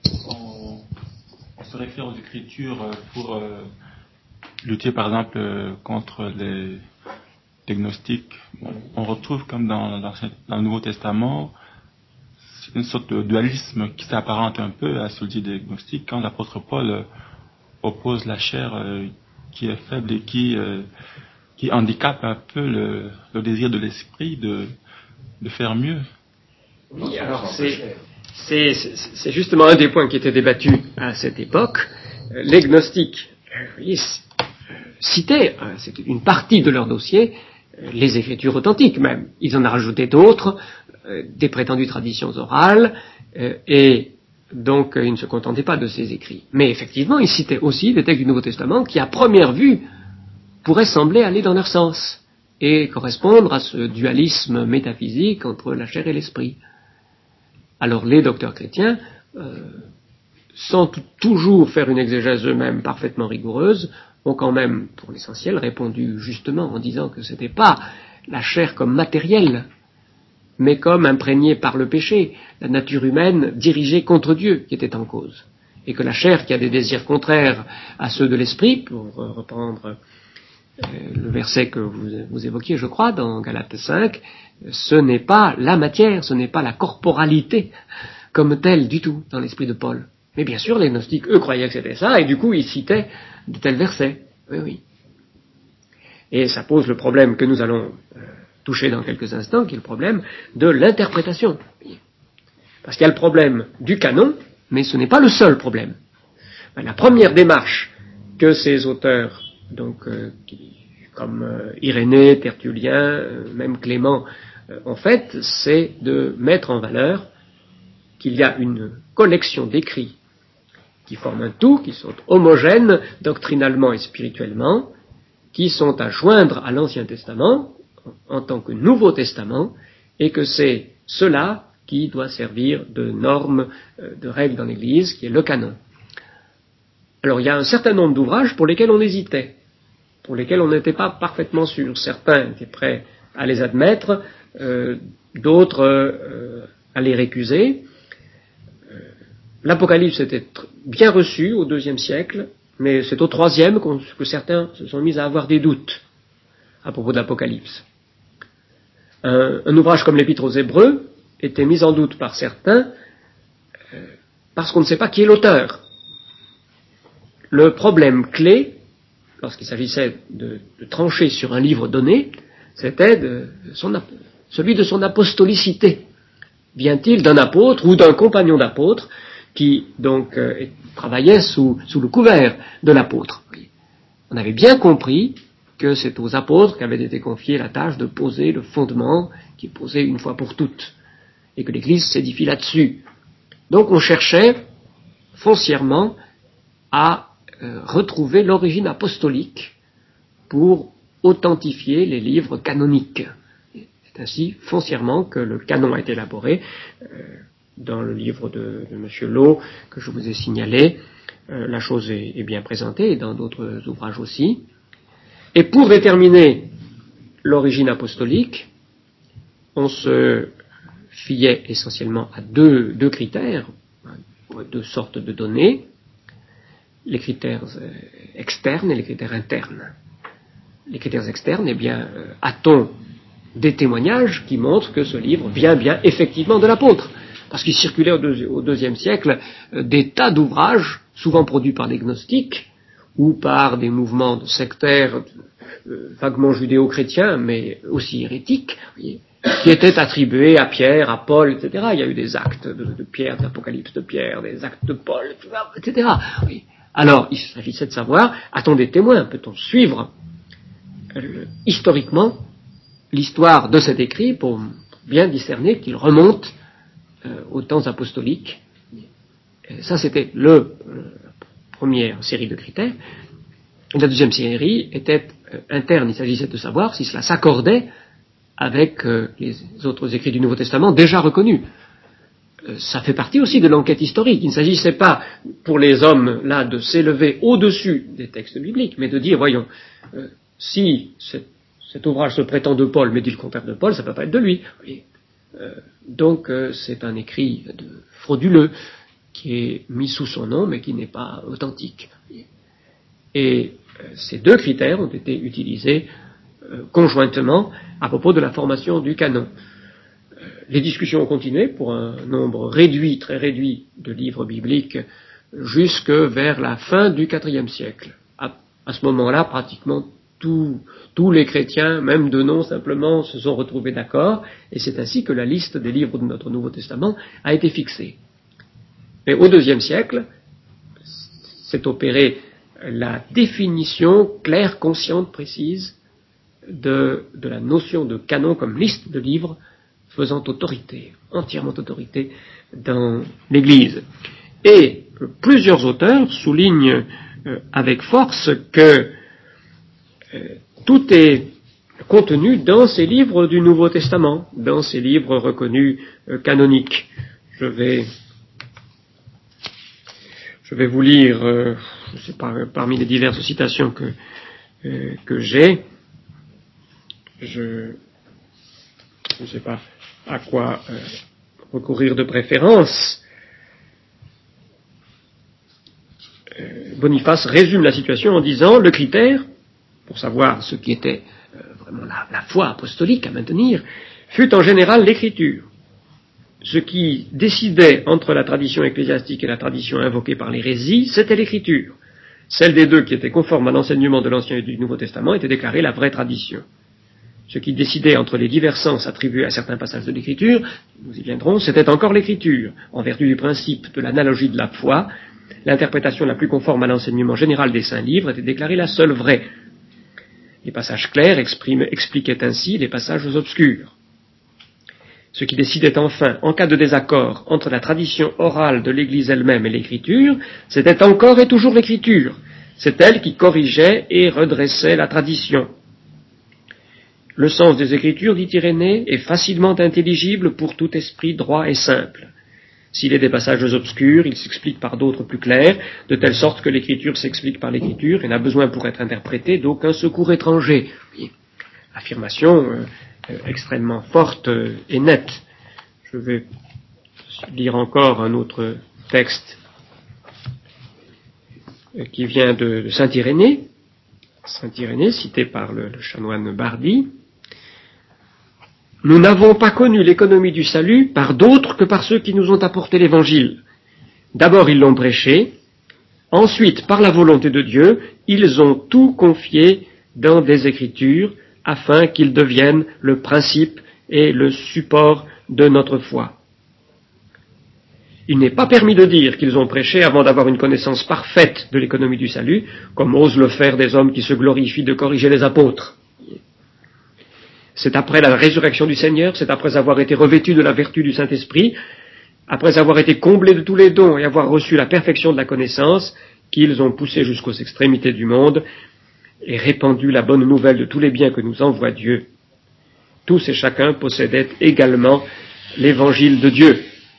on se réfère aux Écritures pour lutter, par exemple, contre les gnostiques, on retrouve comme dans le Nouveau Testament une sorte de dualisme qui s'apparente un peu à celui des gnostiques quand l'apôtre Paul oppose la chair qui est faible et qui handicape un peu le désir de l'esprit de faire mieux. Oui, alors c'est justement un des points qui était débattu à cette époque. Les gnostiques citaient, c'était une partie de leur dossier, les Écritures authentiques même. Ils en ont rajouté d'autres, des prétendues traditions orales, et donc ils ne se contentaient pas de ces écrits. Mais effectivement, ils citaient aussi des textes du Nouveau Testament qui, à première vue, pourraient sembler aller dans leur sens et correspondre à ce dualisme métaphysique entre la chair et l'esprit. Alors les docteurs chrétiens, sans toujours faire une exégèse eux-mêmes parfaitement rigoureuse, ont quand même, pour l'essentiel, répondu justement en disant que ce n'était pas la chair comme matérielle, mais comme imprégnée par le péché, la nature humaine dirigée contre Dieu qui était en cause. Et que la chair qui a des désirs contraires à ceux de l'esprit, pour reprendre le verset que vous évoquiez, je crois, dans Galates 5, ce n'est pas la matière, ce n'est pas la corporalité comme telle du tout dans l'esprit de Paul. Mais bien sûr, les gnostiques, eux, croyaient que c'était ça, et du coup, ils citaient de tels versets. Oui, oui. Et ça pose le problème que nous allons toucher dans quelques instants, qui est le problème de l'interprétation. Parce qu'il y a le problème du canon, mais ce n'est pas le seul problème. La première démarche que ces auteurs, donc comme Irénée, Tertullien, même Clément, ont faite, c'est de mettre en valeur qu'il y a une collection d'écrits qui forment un tout, qui sont homogènes doctrinalement et spirituellement, qui sont à joindre à l'Ancien Testament en tant que Nouveau Testament, et que c'est cela qui doit servir de norme, de règle dans l'Église, qui est le canon. Alors il y a un certain nombre d'ouvrages pour lesquels on hésitait, pour lesquels on n'était pas parfaitement sûr. Certains étaient prêts à les admettre, d'autres à les récuser. L'Apocalypse était bien reçu au IIe siècle, mais c'est au IIIe que certains se sont mis à avoir des doutes à propos de l'Apocalypse. Un ouvrage comme l'Épître aux Hébreux était mis en doute par certains parce qu'on ne sait pas qui est l'auteur. Le problème clé, lorsqu'il s'agissait de trancher sur un livre donné, c'était celui de son apostolicité. Vient-il d'un apôtre ou d'un compagnon d'apôtre qui donc travaillait sous le couvert de l'apôtre? On avait bien compris que c'est aux apôtres qu'avait été confiée la tâche de poser le fondement qui est posé une fois pour toutes, et que l'Église s'édifie là-dessus. Donc on cherchait foncièrement à retrouver l'origine apostolique pour authentifier les livres canoniques. C'est ainsi foncièrement que le canon a été élaboré dans le livre de M. Lowe que je vous ai signalé. La chose est bien présentée, et dans d'autres ouvrages aussi. Et pour déterminer l'origine apostolique, on se fiait essentiellement à deux critères, deux sortes de données, les critères externes et les critères internes. Les critères externes, eh bien, a-t-on des témoignages qui montrent que ce livre vient bien effectivement de l'apôtre? Parce qu'il circulait au IIe siècle des tas d'ouvrages, souvent produits par des gnostiques, ou par des mouvements de sectaires vaguement judéo-chrétiens, mais aussi hérétiques, qui étaient attribués à Pierre, à Paul, etc. Il y a eu des actes de Pierre, des apocalypses de Pierre, des actes de Paul, etc. Oui. Alors, il s'agissait de savoir, a-t-on des témoins? Peut-on suivre historiquement l'histoire de cet écrit pour bien discerner qu'il remonte aux temps apostoliques? Ça, c'était la première série de critères. La deuxième série était interne. Il s'agissait de savoir si cela s'accordait avec les autres écrits du Nouveau Testament déjà reconnus. Ça fait partie aussi de l'enquête historique. Il ne s'agissait pas pour les hommes là de s'élever au-dessus des textes bibliques, mais de dire, voyons, si cet ouvrage se prétend de Paul, mais dit le contraire de Paul, ça ne peut pas être de lui. Donc c'est un écrit frauduleux qui est mis sous son nom, mais qui n'est pas authentique. Et ces deux critères ont été utilisés conjointement à propos de la formation du canon. Les discussions ont continué pour un nombre réduit, très réduit, de livres bibliques jusque vers la fin du IVe siècle. À ce moment-là, pratiquement tous les chrétiens, même de nom simplement, se sont retrouvés d'accord, et c'est ainsi que la liste des livres de notre Nouveau Testament a été fixée. Mais au IIe siècle, s'est opérée la définition claire, consciente, précise de la notion de canon comme liste de livres faisant autorité, entièrement autorité dans l'Église. Et plusieurs auteurs soulignent avec force que tout est contenu dans ces livres du Nouveau Testament, dans ces livres reconnus canoniques. Je vais vous lire, je ne sais pas, parmi les diverses citations que j'ai, je ne sais pas à quoi recourir de préférence. Boniface résume la situation en disant: le critère, pour savoir ce qui était vraiment la foi apostolique à maintenir, fut en général l'écriture. Ce qui décidait entre la tradition ecclésiastique et la tradition invoquée par l'hérésie, c'était l'écriture. Celle des deux qui était conforme à l'enseignement de l'Ancien et du Nouveau Testament était déclarée la vraie tradition. Ce qui décidait entre les divers sens attribués à certains passages de l'Écriture, nous y viendrons, c'était encore l'Écriture. En vertu du principe de l'analogie de la foi, l'interprétation la plus conforme à l'enseignement général des saints livres était déclarée la seule vraie. Les passages clairs expliquaient ainsi les passages obscurs. Ce qui décidait enfin, en cas de désaccord entre la tradition orale de l'Église elle-même et l'Écriture, c'était encore et toujours l'Écriture. C'est elle qui corrigeait et redressait la tradition. Le sens des Écritures, dit Irénée, est facilement intelligible pour tout esprit droit et simple. S'il est des passages obscurs, il s'explique par d'autres plus clairs, de telle sorte que l'Écriture s'explique par l'Écriture et n'a besoin pour être interprétée d'aucun secours étranger. Affirmation extrêmement forte et nette. Je vais lire encore un autre texte qui vient de Saint Irénée. Saint Irénée, cité par le chanoine Bardi. Nous n'avons pas connu l'économie du salut par d'autres que par ceux qui nous ont apporté l'Évangile. D'abord, ils l'ont prêché. Ensuite, par la volonté de Dieu, ils ont tout confié dans des Écritures afin qu'ils deviennent le principe et le support de notre foi. Il n'est pas permis de dire qu'ils ont prêché avant d'avoir une connaissance parfaite de l'économie du salut, comme osent le faire des hommes qui se glorifient de corriger les apôtres. C'est après la résurrection du Seigneur, c'est après avoir été revêtus de la vertu du Saint-Esprit, après avoir été comblés de tous les dons et avoir reçu la perfection de la connaissance, qu'ils ont poussé jusqu'aux extrémités du monde et répandu la bonne nouvelle de tous les biens que nous envoie Dieu. Tous et chacun possédaient également l'évangile de Dieu.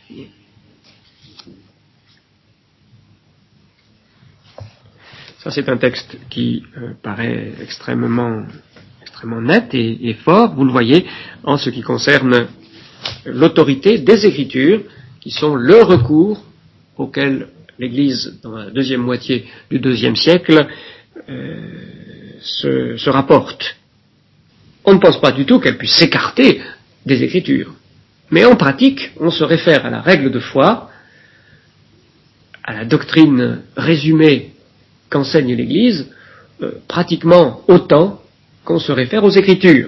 Ça, c'est un texte qui paraît extrêmement net et fort, vous le voyez, en ce qui concerne l'autorité des Écritures, qui sont le recours auquel l'Église, dans la deuxième moitié du IIe siècle, se rapporte. On ne pense pas du tout qu'elle puisse s'écarter des Écritures. Mais en pratique, on se réfère à la règle de foi, à la doctrine résumée qu'enseigne l'Église, pratiquement autant qu'on se réfère aux Écritures.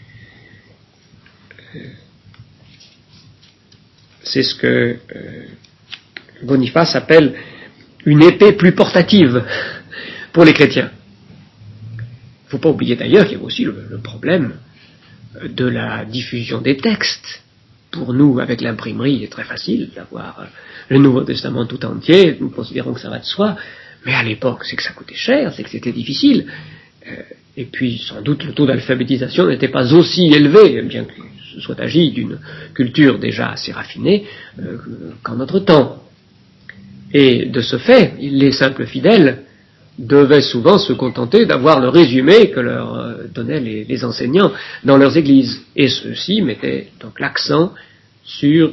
C'est ce que Boniface appelle une épée plus portative pour les chrétiens. Il ne faut pas oublier d'ailleurs qu'il y a aussi le problème de la diffusion des textes. Pour nous, avec l'imprimerie, il est très facile d'avoir le Nouveau Testament tout entier, nous considérons que ça va de soi, mais à l'époque, c'est que ça coûtait cher, c'est que c'était difficile. Et puis, sans doute, le taux d'alphabétisation n'était pas aussi élevé, bien que ce soit agi d'une culture déjà assez raffinée, qu'en notre temps. Et de ce fait, les simples fidèles devaient souvent se contenter d'avoir le résumé que leur donnaient les enseignants dans leurs églises. Et ceux-ci mettaient donc l'accent sur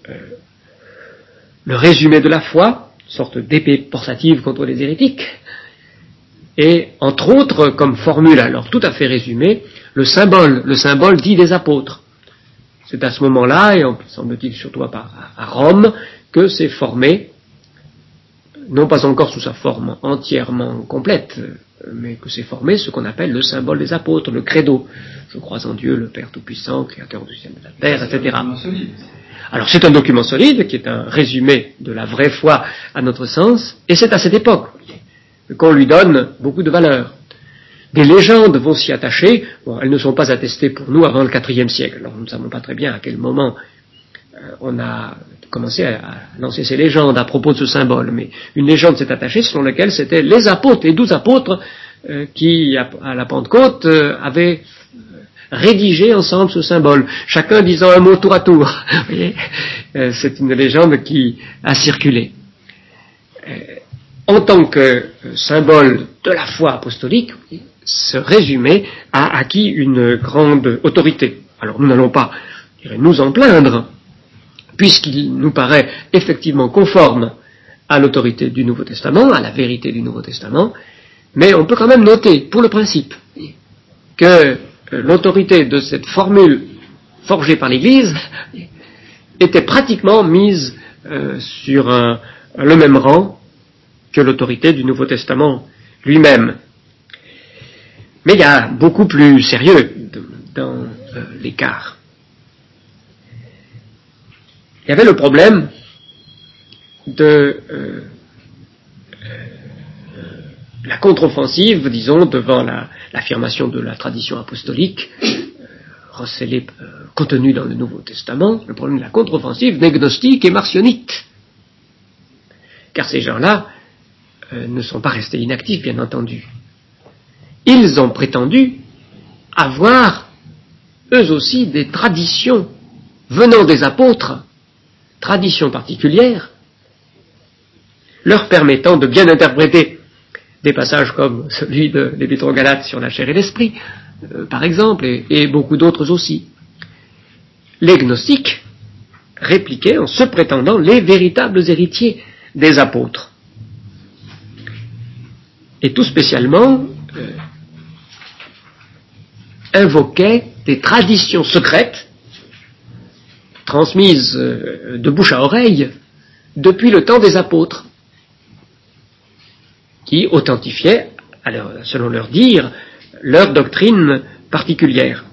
le résumé de la foi, une sorte d'épée portative contre les hérétiques, et entre autres, comme formule alors tout à fait résumée, le symbole dit des apôtres. C'est à ce moment-là, et semble-t-il surtout à Rome, que s'est formé, non pas encore sous sa forme entièrement complète, mais que s'est formé ce qu'on appelle le symbole des apôtres, le credo. Je crois en Dieu, le Père Tout-Puissant, Créateur du ciel et de la terre, etc. Alors c'est un document solide, qui est un résumé de la vraie foi à notre sens, et c'est à cette époque qu'on lui donne beaucoup de valeur. Des légendes vont s'y attacher. Bon, elles ne sont pas attestées pour nous avant le IVe siècle. Alors nous ne savons pas très bien à quel moment on a commencé à lancer ces légendes à propos de ce symbole. Mais une légende s'est attachée selon laquelle c'était les apôtres, les 12 apôtres qui, à la Pentecôte, avaient rédigé ensemble ce symbole, chacun disant un mot tour à tour. Vous voyez, c'est une légende qui a circulé. En tant que symbole de la foi apostolique, ce résumé a acquis une grande autorité. Alors nous n'allons pas nous en plaindre, puisqu'il nous paraît effectivement conforme à l'autorité du Nouveau Testament, à la vérité du Nouveau Testament, mais on peut quand même noter, pour le principe, que l'autorité de cette formule forgée par l'Église était pratiquement mise sur le même rang que l'autorité du Nouveau Testament lui-même. Mais il y a beaucoup plus sérieux dans l'écart. Il y avait le problème de la contre-offensive, disons, devant l'affirmation de la tradition apostolique, recélée, contenue dans le Nouveau Testament, le problème de la contre-offensive des gnostiques et marcionites. Car ces gens-là ne sont pas restés inactifs, bien entendu. Ils ont prétendu avoir, eux aussi, des traditions venant des apôtres, traditions particulières, leur permettant de bien interpréter des passages comme celui de l'Épître aux Galates sur la chair et l'esprit, par exemple, et beaucoup d'autres aussi. Les gnostiques répliquaient en se prétendant les véritables héritiers des apôtres. Et tout spécialement invoquaient des traditions secrètes transmises de bouche à oreille depuis le temps des apôtres, qui authentifiaient, selon leur dire, leur doctrine particulière.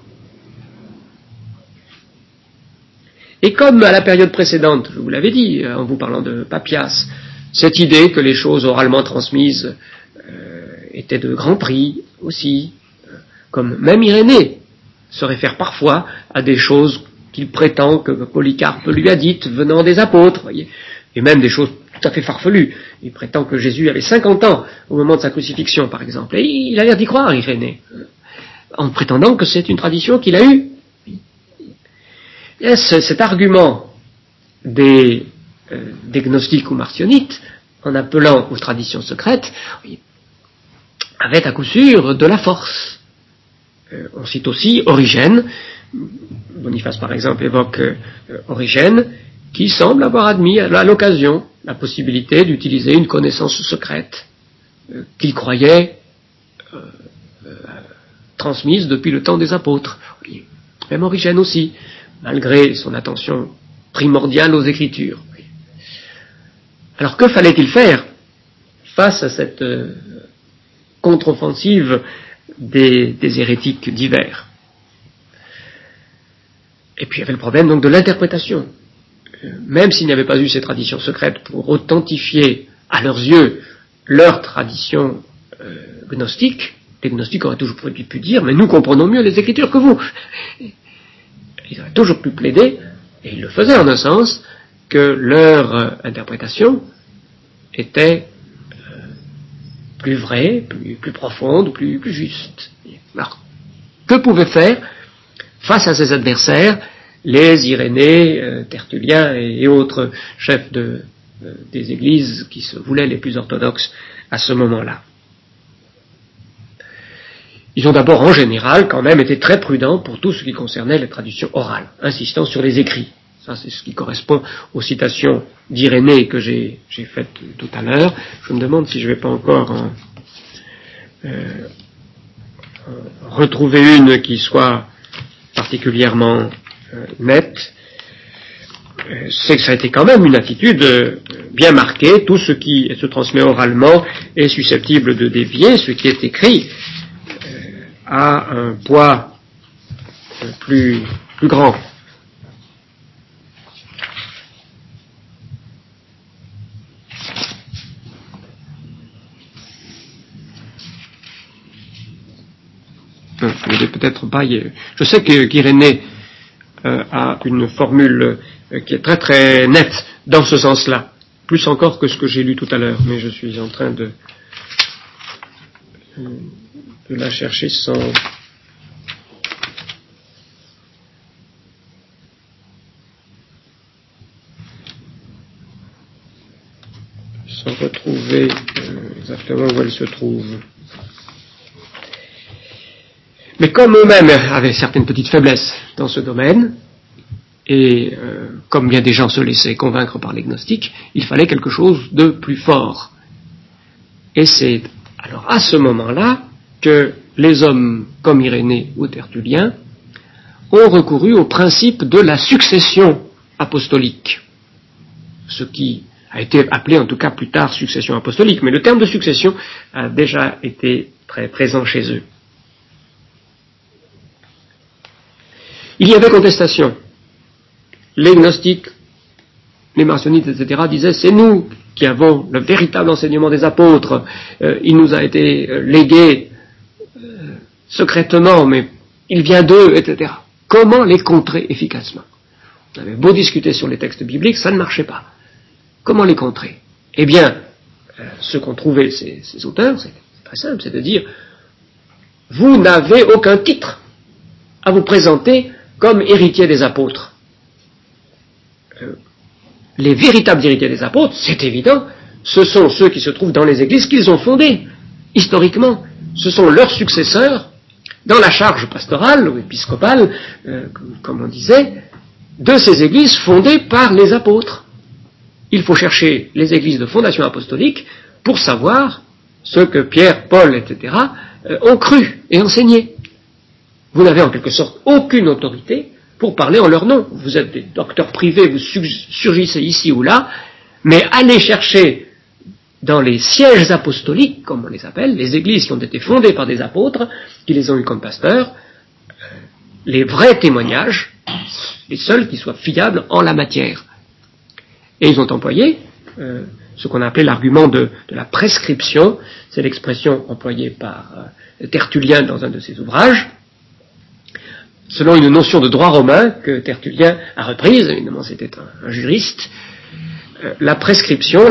Et comme à la période précédente, je vous l'avais dit, en vous parlant de Papias, cette idée que les choses oralement transmises étaient de grand prix aussi, comme même Irénée se réfère parfois à des choses qu'il prétend que Polycarpe lui a dites venant des apôtres, voyez, et même des choses tout à fait farfelues. Il prétend que Jésus avait 50 ans au moment de sa crucifixion, par exemple, et il a l'air d'y croire, Irénée, en prétendant que c'est une tradition qu'il a eue. Et cet argument des gnostiques ou marcionites, en appelant aux traditions secrètes, avait à coup sûr de la force. On cite aussi Origène. Boniface, par exemple, évoque Origène, qui semble avoir admis à l'occasion la possibilité d'utiliser une connaissance secrète qu'il croyait transmise depuis le temps des apôtres. Même Origène aussi, malgré son attention primordiale aux Écritures. Alors que fallait-il faire face à cette contre-offensive des hérétiques divers? Et puis il y avait le problème donc de l'interprétation. Même s'il n'y avait pas eu ces traditions secrètes pour authentifier à leurs yeux leur tradition gnostique, les gnostiques auraient toujours pu dire, mais nous comprenons mieux les Écritures que vous. Ils auraient toujours pu plaider, et ils le faisaient en un sens, que leur interprétation était plus vraie, plus profonde, plus juste. Alors, que pouvaient faire, face à ces adversaires, les Irénée, Tertullien et autres chefs des églises qui se voulaient les plus orthodoxes à ce moment-là? Ils ont d'abord, en général, quand même été très prudents pour tout ce qui concernait les traditions orales, insistant sur les écrits. Ça, c'est ce qui correspond aux citations d'Irénée que j'ai faites tout à l'heure. Je me demande si je ne vais pas encore retrouver une qui soit particulièrement nette. C'est que ça a été quand même une attitude bien marquée. Tout ce qui se transmet oralement est susceptible de dévier. Ce qui est écrit a un poids plus grand. Je n'ai peut-être pas. Je sais qu'Irénée a une formule qui est très très nette dans ce sens-là, plus encore que ce que j'ai lu tout à l'heure, mais je suis en train de la chercher sans retrouver exactement où elle se trouve. Mais comme eux-mêmes avaient certaines petites faiblesses dans ce domaine, et comme bien des gens se laissaient convaincre par les gnostiques, il fallait quelque chose de plus fort. Et c'est alors à ce moment-là que les hommes comme Irénée ou Tertullien ont recouru au principe de la succession apostolique, ce qui a été appelé en tout cas plus tard succession apostolique, mais le terme de succession a déjà été très présent chez eux. Il y avait contestation. Les gnostiques, les marcionites, etc. disaient c'est nous qui avons le véritable enseignement des apôtres. Il nous a été légué secrètement, mais il vient d'eux, etc. Comment les contrer efficacement? On avait beau discuter sur les textes bibliques, ça ne marchait pas. Comment les contrer? Eh bien, ce qu'ont trouvé ces auteurs, c'est très simple, c'est de dire vous n'avez aucun titre à vous présenter comme héritier des apôtres. Les véritables héritiers des apôtres, c'est évident, ce sont ceux qui se trouvent dans les églises qu'ils ont fondées, historiquement. Ce sont leurs successeurs, dans la charge pastorale ou épiscopale, comme on disait, de ces églises fondées par les apôtres. Il faut chercher les églises de fondation apostolique pour savoir ce que Pierre, Paul, etc. Ont cru et enseigné. Vous n'avez en quelque sorte aucune autorité pour parler en leur nom. Vous êtes des docteurs privés, vous surgissez ici ou là, mais allez chercher dans les sièges apostoliques, comme on les appelle, les églises qui ont été fondées par des apôtres, qui les ont eu comme pasteurs, les vrais témoignages, les seuls qui soient fiables en la matière. Et ils ont employé ce qu'on a appelé l'argument de la prescription, c'est l'expression employée par Tertullien dans un de ses ouvrages, selon une notion de droit romain que Tertullien a reprise, évidemment c'était un juriste. La prescription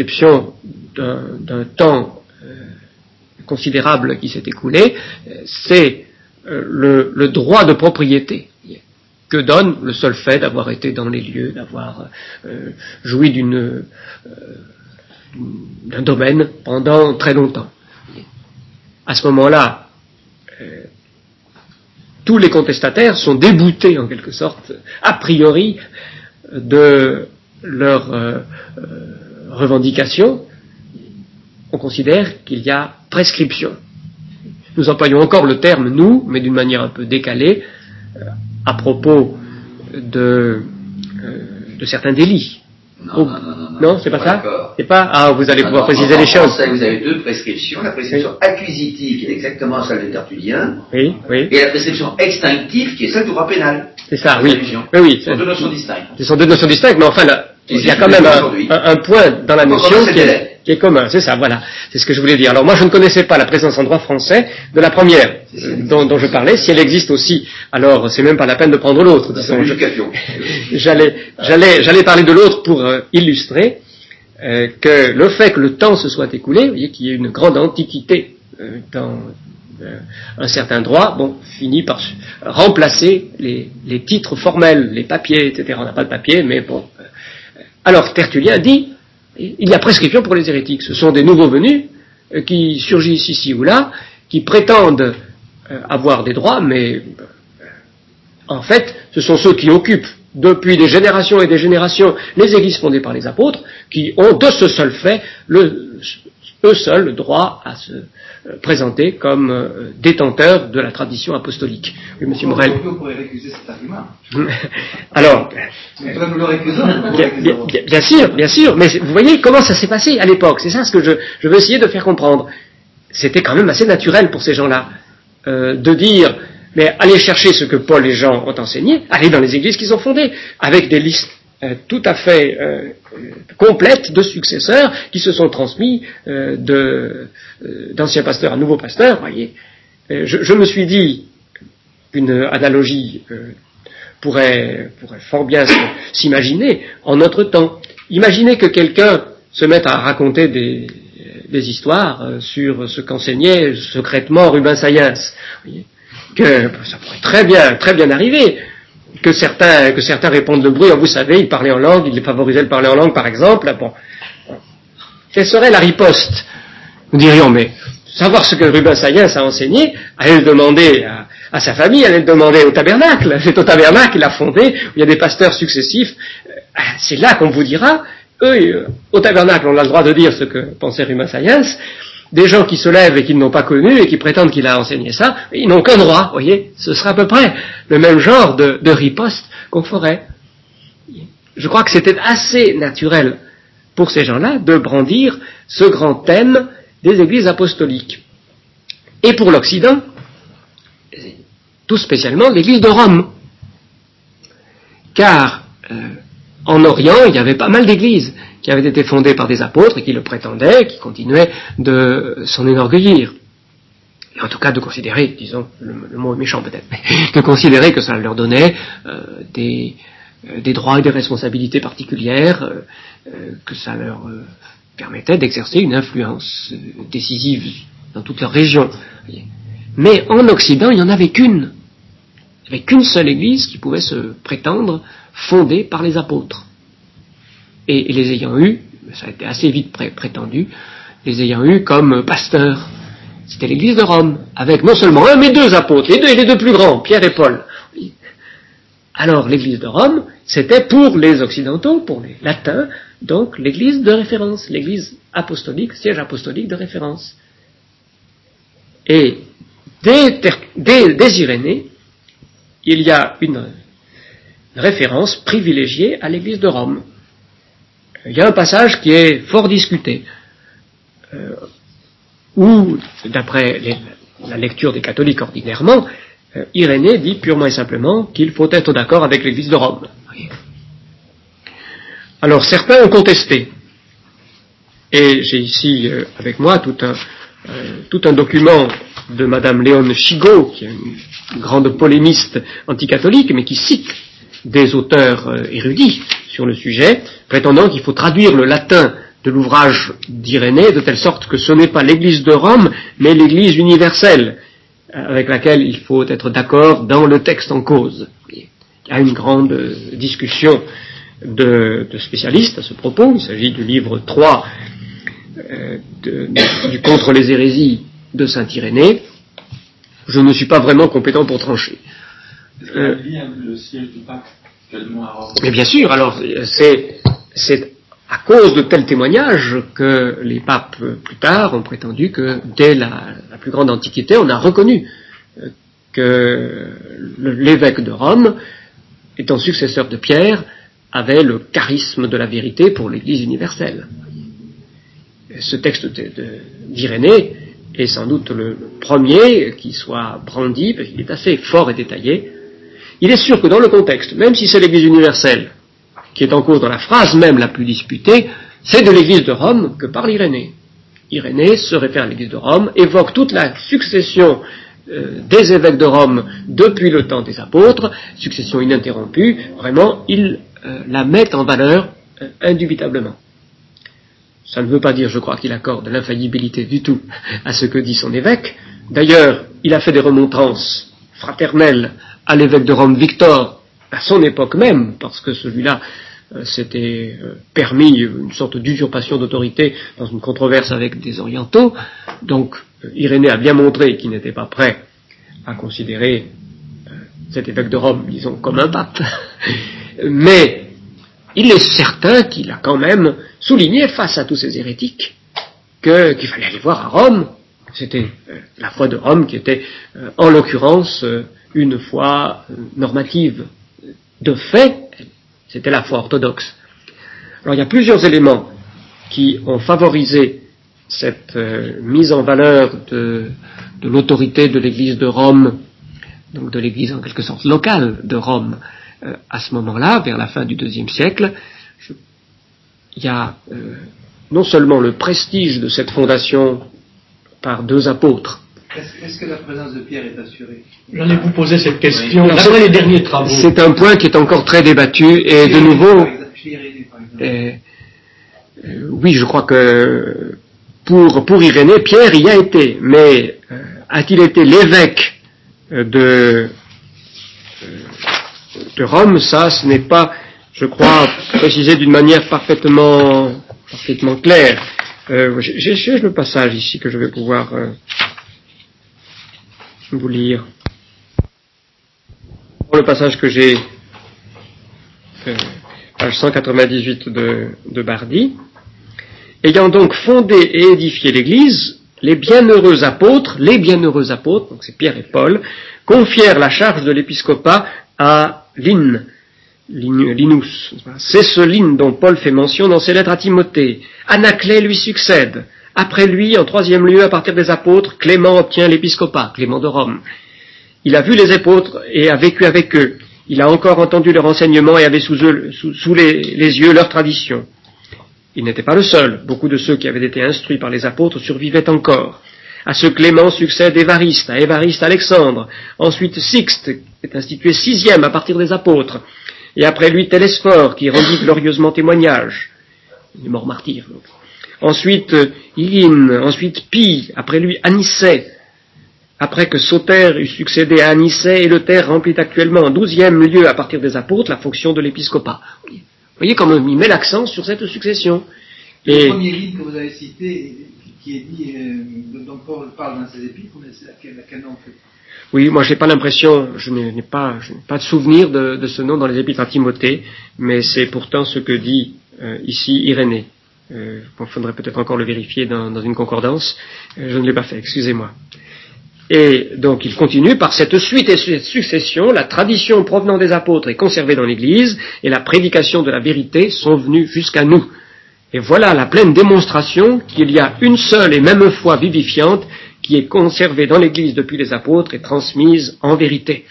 d'un temps considérable qui s'est écoulé, c'est le droit de propriété que donne le seul fait d'avoir été dans les lieux, d'avoir joui d'un domaine pendant très longtemps. À ce moment-là, tous les contestataires sont déboutés en quelque sorte, a priori, de leur revendication. On considère qu'il y a prescription. Nous employons encore le terme nous, mais d'une manière un peu décalée, à propos de certains délits. Non, c'est pas ça? C'est pas? Ah, vous allez pouvoir préciser les choses. Vous avez deux prescriptions. La prescription acquisitive, qui est exactement celle de Tertullien. Oui. Et la prescription extinctive, qui est celle du droit pénal. C'est ça, oui. Ce sont deux notions distinctes. Ce sont deux notions distinctes, mais enfin, là, il y a quand même un point dans la notion qui est commun. C'est ça, voilà. C'est ce que je voulais dire. Alors moi, je ne connaissais pas la présence en droit français de la première dont je parlais. Si elle existe aussi, alors c'est même pas la peine de prendre l'autre. Disons. J'allais parler de l'autre pour illustrer. que le fait que le temps se soit écoulé, vous voyez qu'il y ait une grande antiquité dans un certain droit, finit par remplacer les titres formels, les papiers, etc. On n'a pas de papier, mais bon. Alors Tertullien dit, il y a prescription pour les hérétiques. Ce sont des nouveaux venus qui surgissent ici ou là, qui prétendent avoir des droits, mais en fait, ce sont ceux qui occupent depuis des générations et des générations les églises fondées par les apôtres, qui ont de ce seul fait eux seuls le droit à se présenter comme détenteurs de la tradition apostolique. Oui, Monsieur Morel. On pourrait récuser cet argument. Alors, nous le récusons. Bien sûr, mais vous voyez comment ça s'est passé à l'époque. C'est ça ce que je veux essayer de faire comprendre. C'était quand même assez naturel pour ces gens-là de dire, mais allez chercher ce que Paul et Jean ont enseigné, allez dans les églises qu'ils ont fondées, avec des listes tout à fait complète de successeurs qui se sont transmis d'anciens pasteurs à nouveaux pasteurs. Voyez, je me suis dit qu'une analogie pourrait fort bien s'imaginer en notre temps. Imaginez que quelqu'un se mette à raconter des histoires sur ce qu'enseignait secrètement Rubens Sayens. Voyez, que ça pourrait très bien arriver. Que certains répondent de bruit, vous savez, ils parlaient en langue, ils favorisaient le parler en langue, par exemple. Bon. Quelle serait la riposte? Nous dirions, mais savoir ce que Rubens Sayens a enseigné, allez le demander à sa famille, allez le demander au tabernacle. C'est au tabernacle qu'il a fondé, où il y a des pasteurs successifs. C'est là qu'on vous dira, au tabernacle, on a le droit de dire ce que pensait Rubens Sayens. Des gens qui se lèvent et qui ne l'ont pas connu et qui prétendent qu'il a enseigné ça, ils n'ont qu'un droit, vous voyez. Ce sera à peu près le même genre de riposte qu'on ferait. Je crois que c'était assez naturel pour ces gens-là de brandir ce grand thème des églises apostoliques. Et pour l'Occident, tout spécialement l'église de Rome. Car en Orient, il y avait pas mal d'églises qui avaient été fondées par des apôtres et qui le prétendaient, qui continuaient de s'en enorgueillir. Et en tout cas de considérer, disons, le mot est méchant peut-être, mais de considérer que ça leur donnait des droits et des responsabilités particulières, que ça leur permettait d'exercer une influence décisive dans toute leur région. Mais en Occident, il n'y en avait qu'une. Il n'y avait qu'une seule église qui pouvait se prétendre fondée par les apôtres. Et les ayant eu, ça a été assez vite prétendu, les ayant eu comme pasteurs. C'était l'église de Rome, avec non seulement un, mais deux apôtres, les deux plus grands, Pierre et Paul. Alors, l'église de Rome, c'était pour les occidentaux, pour les latins, donc l'église de référence, l'église apostolique, siège apostolique de référence. Et dès Irénée, il y a une référence privilégiée à l'église de Rome. Il y a un passage qui est fort discuté, où, d'après la lecture des catholiques ordinairement, Irénée dit purement et simplement qu'il faut être d'accord avec l'église de Rome. Alors certains ont contesté, et j'ai ici avec moi tout un document de Madame Léone Chigot, qui est une grande polémiste anticatholique, mais qui cite des auteurs érudits sur le sujet, prétendant qu'il faut traduire le latin de l'ouvrage d'Irénée de telle sorte que ce n'est pas l'église de Rome, mais l'église universelle, avec laquelle il faut être d'accord dans le texte en cause. Il y a une grande discussion de spécialistes à ce propos. Il s'agit du livre 3 du Contre les hérésies de saint Irénée. Je ne suis pas vraiment compétent pour trancher. Le siège du pape actuellement à Rome. Mais bien sûr, alors c'est à cause de tels témoignages que les papes plus tard ont prétendu que dès la plus grande antiquité, on a reconnu que l'évêque de Rome, étant successeur de Pierre, avait le charisme de la vérité pour l'Église universelle. Ce texte d'Irénée est sans doute le premier qui soit brandi, parce qu'il est assez fort et détaillé. Il est sûr que dans le contexte, même si c'est l'Église universelle qui est en cause dans la phrase même la plus disputée, c'est de l'Église de Rome que parle Irénée. Irénée se réfère à l'Église de Rome, évoque toute la succession des évêques de Rome depuis le temps des apôtres, succession ininterrompue, vraiment, il la met en valeur indubitablement. ça ne veut pas dire, je crois, qu'il accorde l'infaillibilité du tout à ce que dit son évêque. D'ailleurs, il a fait des remontrances fraternelles à l'évêque de Rome, Victor, à son époque même, parce que celui-là s'était permis une sorte d'usurpation d'autorité dans une controverse avec des orientaux. Donc, Irénée a bien montré qu'il n'était pas prêt à considérer cet évêque de Rome, disons, comme un pape. Mais il est certain qu'il a quand même souligné, face à tous ces hérétiques, qu'il fallait aller voir à Rome. C'était la foi de Rome qui était, en l'occurrence, une foi normative de fait. C'était la foi orthodoxe. Alors il y a plusieurs éléments qui ont favorisé cette mise en valeur de l'autorité de l'Église de Rome, donc de l'Église en quelque sorte locale de Rome, à ce moment-là, vers la fin du IIe siècle. Il y a non seulement le prestige de cette fondation par deux apôtres. Est-ce que la présence de Pierre est assurée? J'allais vous poser cette question. Après les derniers travaux. C'est un point qui est encore très débattu, et de nouveau, oui, je crois que pour Irénée, Pierre y a été, mais a-t-il été l'évêque de Rome? Ça, ce n'est pas, je crois, précisé d'une manière parfaitement claire. J'ai le passage ici que je vais pouvoir vous lire. Le passage que j'ai, page 198 de Bardi. Ayant donc fondé et édifié l'Église, les bienheureux apôtres, donc c'est Pierre et Paul, confièrent la charge de l'épiscopat à Linus. C'est ce Lin dont Paul fait mention dans ses lettres à Timothée. Anaclée lui succède. Après lui, en troisième lieu, à partir des apôtres, Clément obtient l'épiscopat, Clément de Rome. Il a vu les apôtres et a vécu avec eux. Il a encore entendu leurs enseignements et avait sous les yeux leurs traditions. Il n'était pas le seul. Beaucoup de ceux qui avaient été instruits par les apôtres survivaient encore. À ce Clément succède Évariste, à Évariste Alexandre. Ensuite Sixte est institué sixième à partir des apôtres. Et après lui Télesphore, qui rendit glorieusement témoignage. Il est mort martyr. Donc. Ensuite Iline, ensuite Pie, après lui Anicet. Après que Soter eut succédé à Anicet, Éleuthère remplit actuellement en 12e lieu à partir des apôtres la fonction de l'épiscopat. Vous voyez comme il met l'accent sur cette succession. Le premier livre que vous avez cité, qui est dit, dont Paul parle dans ses épîtres, c'est laquelle nom fait? Oui, moi j'ai pas l'impression, je n'ai pas de souvenir de ce nom dans les épîtres à Timothée, mais c'est pourtant ce que dit ici Irénée. Il faudrait peut-être encore le vérifier dans une concordance. Je ne l'ai pas fait, excusez-moi. Et donc il continue par cette suite et cette succession, la tradition provenant des apôtres est conservée dans l'Église, et la prédication de la vérité sont venues jusqu'à nous. Et voilà la pleine démonstration qu'il y a une seule et même foi vivifiante qui est conservée dans l'Église depuis les apôtres et transmise en vérité.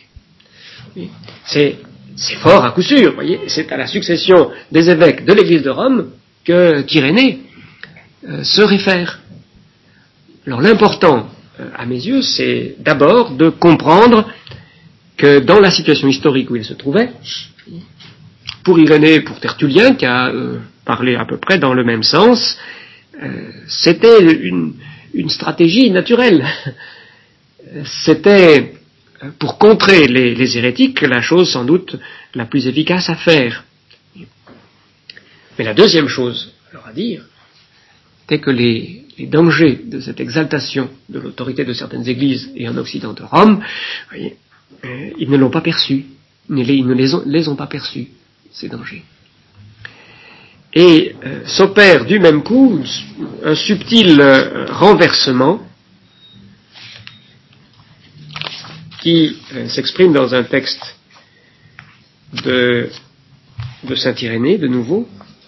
C'est fort à coup sûr, voyez, c'est à la succession des évêques de l'Église de Rome qu'Irénée se réfère. Alors l'important, à mes yeux, c'est d'abord de comprendre que dans la situation historique où il se trouvait, pour Irénée, pour Tertullien, qui a parlé à peu près dans le même sens, c'était une stratégie naturelle. C'était, pour contrer les hérétiques, la chose sans doute la plus efficace à faire. Mais la deuxième chose, alors à dire, c'est que les dangers de cette exaltation de l'autorité de certaines églises et en Occident de Rome, voyez, ils ne l'ont pas perçu, ils ne les ont pas perçus, ces dangers. Et s'opère du même coup un subtil renversement qui s'exprime dans un texte de saint Irénée, de nouveau.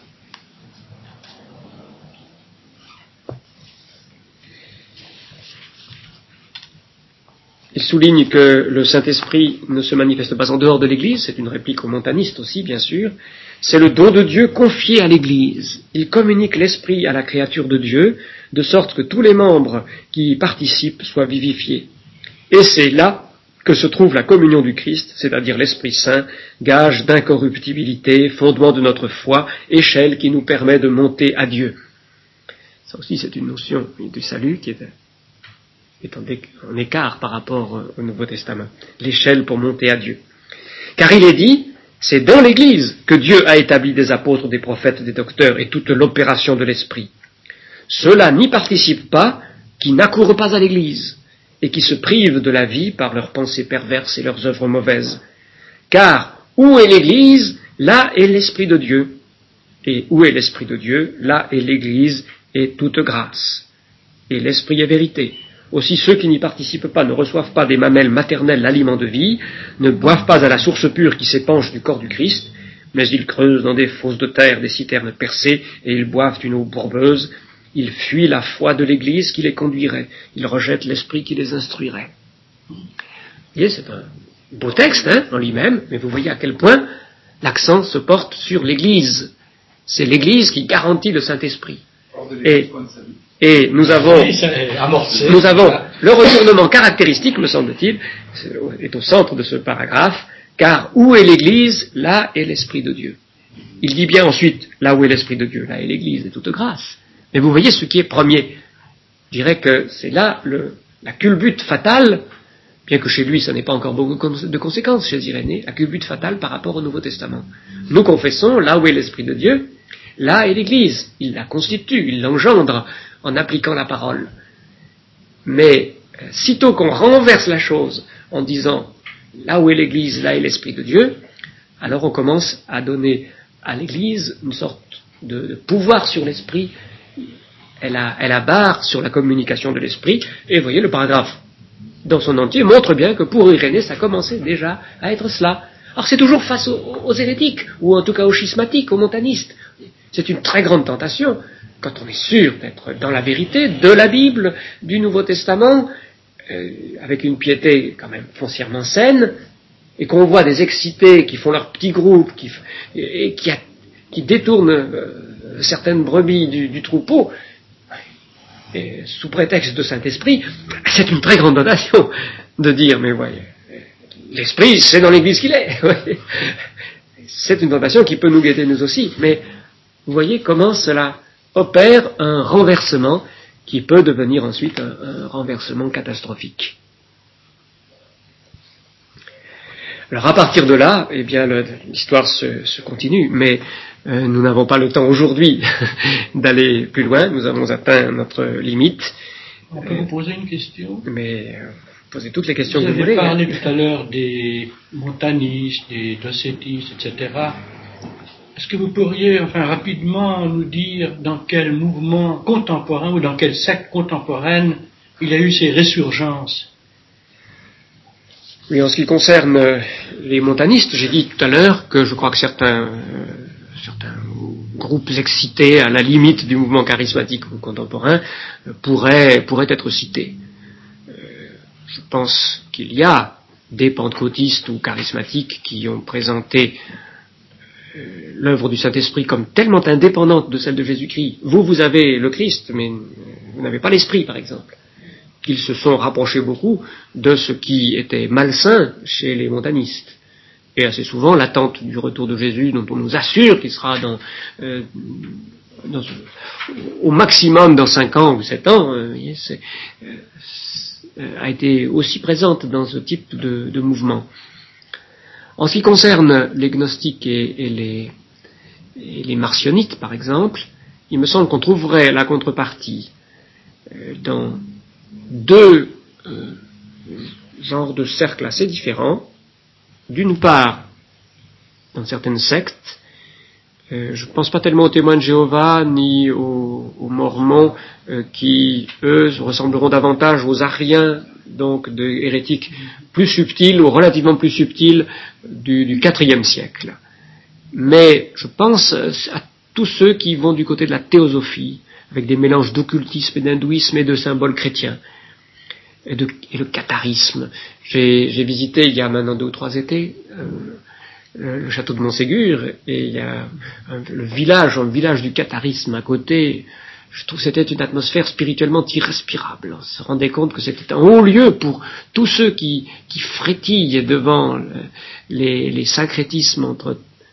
Il souligne que le Saint-Esprit ne se manifeste pas en dehors de l'Église, c'est une réplique aux montanistes aussi, bien sûr. C'est le don de Dieu confié à l'Église. Il communique l'Esprit à la créature de Dieu, de sorte que tous les membres qui y participent soient vivifiés. Et c'est là que se trouve la communion du Christ, c'est-à-dire l'Esprit Saint, gage d'incorruptibilité, fondement de notre foi, échelle qui nous permet de monter à Dieu. Ça aussi, c'est une notion du salut qui est en écart par rapport au Nouveau Testament. L'échelle pour monter à Dieu. Car il est dit, c'est dans l'Église que Dieu a établi des apôtres, des prophètes, des docteurs et toute l'opération de l'Esprit. Ceux-là n'y participent pas, qui n'accourent pas à l'Église et qui se privent de la vie par leurs pensées perverses et leurs œuvres mauvaises. Car où est l'Église, là est l'Esprit de Dieu. Et où est l'Esprit de Dieu, là est l'Église et toute grâce. Et l'Esprit est vérité. Aussi ceux qui n'y participent pas ne reçoivent pas des mamelles maternelles l'aliment de vie, ne boivent pas à la source pure qui s'épanche du corps du Christ, mais ils creusent dans des fosses de terre des citernes percées et ils boivent une eau bourbeuse. Ils fuient la foi de l'Église qui les conduirait. Ils rejettent l'Esprit qui les instruirait. Vous voyez, c'est un beau texte en lui-même, mais vous voyez à quel point l'accent se porte sur l'Église. C'est l'Église qui garantit le Saint-Esprit. Et nous avons le retournement caractéristique, me semble-t-il, est au centre de ce paragraphe, car où est l'Église, là est l'Esprit de Dieu. Il dit bien ensuite, là où est l'Esprit de Dieu, là est l'Église de toute grâce. Mais vous voyez ce qui est premier. Je dirais que c'est là la culbute fatale, bien que chez lui ça n'ait pas encore beaucoup de conséquences, chez Irénée, la culbute fatale par rapport au Nouveau Testament. Nous confessons, là où est l'Esprit de Dieu, là est l'Église. Il la constitue, il l'engendre en appliquant la parole. Mais sitôt qu'on renverse la chose en disant là où est l'Église, là est l'Esprit de Dieu, alors on commence à donner à l'Église une sorte de pouvoir sur l'Esprit. Elle a barre sur la communication de l'Esprit, et vous voyez, le paragraphe dans son entier montre bien que pour Irénée, ça commençait déjà à être cela. Alors c'est toujours face aux hérétiques, ou en tout cas aux schismatiques, aux montanistes. C'est une très grande tentation, quand on est sûr d'être dans la vérité de la Bible, du Nouveau Testament, avec une piété quand même foncièrement saine, et qu'on voit des excités qui font leur petit groupe, qui détournent certaines brebis du troupeau, et sous prétexte de Saint-Esprit, c'est une très grande tentation de dire, mais voyez, l'Esprit, c'est dans l'Église qu'il est. C'est une tentation qui peut nous guetter nous aussi, mais vous voyez comment cela opère un renversement qui peut devenir ensuite un renversement catastrophique. Alors à partir de là, eh bien l'histoire se continue, mais nous n'avons pas le temps aujourd'hui d'aller plus loin, nous avons atteint notre limite. On peut vous poser une question? Mais posez toutes les questions que vous voulez. Vous avez parlé tout à l'heure des montanistes, des docétistes, etc. Est-ce que vous pourriez, rapidement nous dire dans quel mouvement contemporain ou dans quelle secte contemporaine il y a eu ces résurgences? Oui, en ce qui concerne les montanistes, j'ai dit tout à l'heure que je crois que certains groupes excités à la limite du mouvement charismatique contemporain pourraient être cités. Je pense qu'il y a des pentecôtistes ou charismatiques qui ont présenté l'œuvre du Saint-Esprit comme tellement indépendante de celle de Jésus-Christ. Vous avez le Christ, mais vous n'avez pas l'Esprit, par exemple. Qu'ils se sont rapprochés beaucoup de ce qui était malsain chez les montanistes. Et assez souvent, l'attente du retour de Jésus, dont on nous assure qu'il sera au maximum dans 5 ans ou 7 ans, a été aussi présente dans ce type de mouvement. En ce qui concerne les gnostiques et les marcionites, par exemple, il me semble qu'on trouverait la contrepartie dans 2 genres de cercles assez différents. D'une part, dans certaines sectes, je ne pense pas tellement aux témoins de Jéhovah ni aux Mormons qui, eux, ressembleront davantage aux Ariens, donc de hérétiques plus subtils ou relativement plus subtils du IVe siècle. Mais je pense à tous ceux qui vont du côté de la théosophie, avec des mélanges d'occultisme et d'hindouisme et de symboles chrétiens, et le catharisme. J'ai visité il y a maintenant 2 ou 3 étés le château de Montségur, et il y a un village du catharisme à côté. Je trouve que c'était une atmosphère spirituellement irrespirable. On se rendait compte que c'était un haut lieu pour tous ceux qui frétillent devant les syncrétismes entre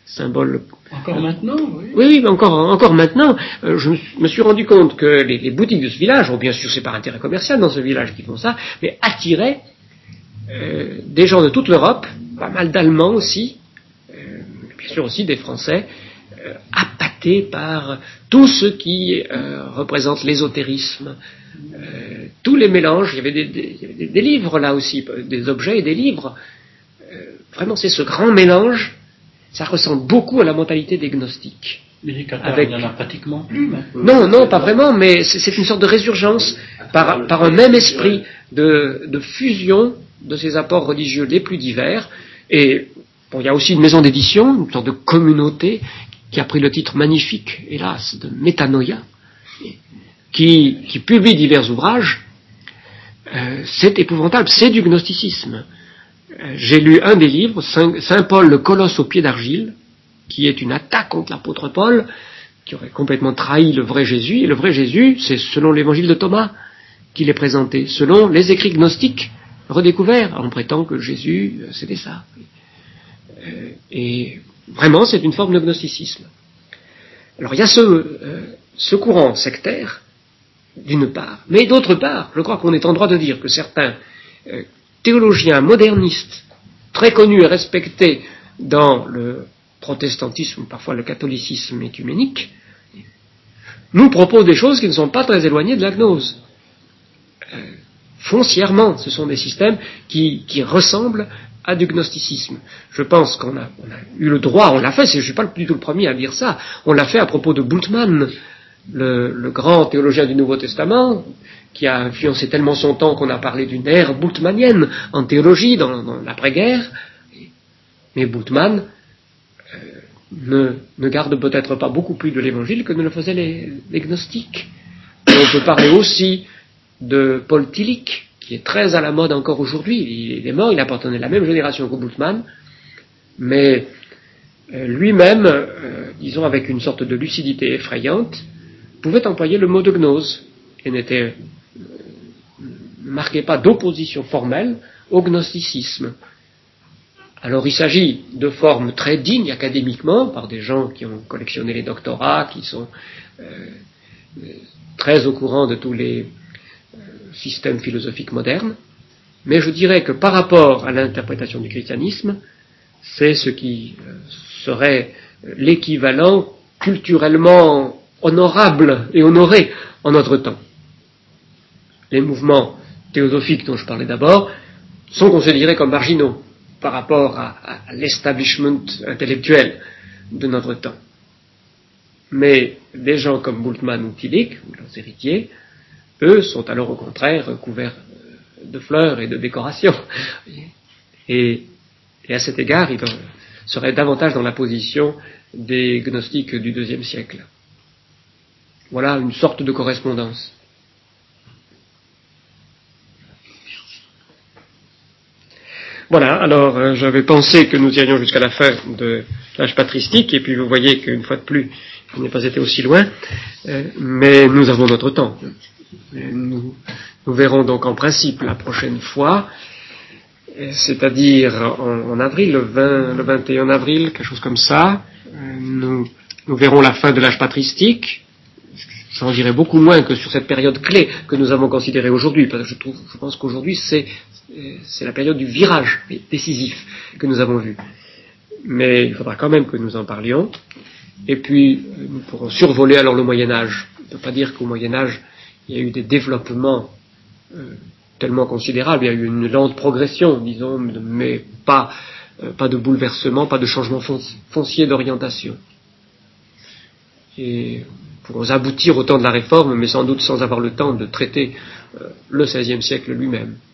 symbole. Encore maintenant, oui. Oui, mais encore maintenant, je me suis rendu compte que les boutiques de ce village, bien sûr c'est par intérêt commercial dans ce village qui font ça, mais attiraient des gens de toute l'Europe, pas mal d'Allemands aussi, bien sûr aussi des Français, appâtés par tout ce qui représente l'ésotérisme, tous les mélanges. Il y avait des livres là aussi, des objets et des livres. Vraiment, c'est ce grand mélange. Ça ressemble beaucoup à la mentalité des gnostiques. Mais les cathares, il n'y en a pratiquement plus Non, maintenant. non, pas vraiment, mais c'est une sorte de résurgence par un même esprit de fusion de ces apports religieux les plus divers. Et bon, il y a aussi une maison d'édition, une sorte de communauté qui a pris le titre magnifique, hélas, de Métanoïa, qui publie divers ouvrages. C'est épouvantable, c'est du gnosticisme. J'ai lu un des livres, Saint Paul, le colosse aux pieds d'argile, qui est une attaque contre l'apôtre Paul, qui aurait complètement trahi le vrai Jésus. Et le vrai Jésus, c'est selon l'évangile de Thomas qu'il est présenté, selon les écrits gnostiques redécouverts. On prétend que Jésus, c'était ça. Et vraiment, c'est une forme de gnosticisme. Alors il y a ce courant sectaire, d'une part, mais d'autre part, je crois qu'on est en droit de dire que certains théologiens modernistes, très connus et respectés dans le protestantisme, parfois le catholicisme écuménique, nous proposent des choses qui ne sont pas très éloignées de la gnose. Foncièrement, ce sont des systèmes qui ressemblent à du gnosticisme. Je pense qu'on a eu le droit, on l'a fait, je ne suis pas du tout le premier à dire ça, on l'a fait à propos de Bultmann, le grand théologien du Nouveau Testament, qui a influencé tellement son temps qu'on a parlé d'une ère bultmannienne en théologie dans l'après-guerre. Mais Bultmann ne garde peut-être pas beaucoup plus de l'évangile que ne le faisaient les gnostiques. Et on peut parler aussi de Paul Tillich, qui est très à la mode encore aujourd'hui. Il est mort, il appartenait à la même génération que Bultmann, mais lui-même, disons avec une sorte de lucidité effrayante, pouvait employer le mot de gnose et ne marquait pas d'opposition formelle au gnosticisme. Alors il s'agit de formes très dignes académiquement par des gens qui ont collectionné les doctorats, qui sont très au courant de tous les systèmes philosophiques modernes, mais je dirais que par rapport à l'interprétation du christianisme, c'est ce qui serait l'équivalent culturellement honorable et honoré en notre temps. Les mouvements théosophiques dont je parlais d'abord sont considérés comme marginaux par rapport à l'establishment intellectuel de notre temps. Mais des gens comme Bultmann ou Tillich, ou leurs héritiers, eux sont alors au contraire couverts de fleurs et de décorations. Et à cet égard, ils seraient davantage dans la position des gnostiques du IIe siècle. Voilà une sorte de correspondance. Voilà, alors j'avais pensé que nous irions jusqu'à la fin de l'âge patristique, et puis vous voyez qu'une fois de plus, je n'ai pas été aussi loin, mais nous avons notre temps. Nous verrons donc en principe la prochaine fois, c'est-à-dire en avril, le 21 avril, quelque chose comme ça, nous verrons la fin de l'âge patristique. J'en dirai beaucoup moins que sur cette période clé que nous avons considérée aujourd'hui, parce que je pense qu'aujourd'hui c'est la période du virage décisif que nous avons vu. Mais il faudra quand même que nous en parlions. Et puis, nous pourrons survoler alors le Moyen-Âge. On ne peut pas dire qu'au Moyen-Âge, il y a eu des développements tellement considérables. Il y a eu une lente progression, disons, mais pas de bouleversement, pas de changement foncier d'orientation. Et pour aboutir au temps de la Réforme, mais sans doute sans avoir le temps de traiter le XVIe siècle lui-même.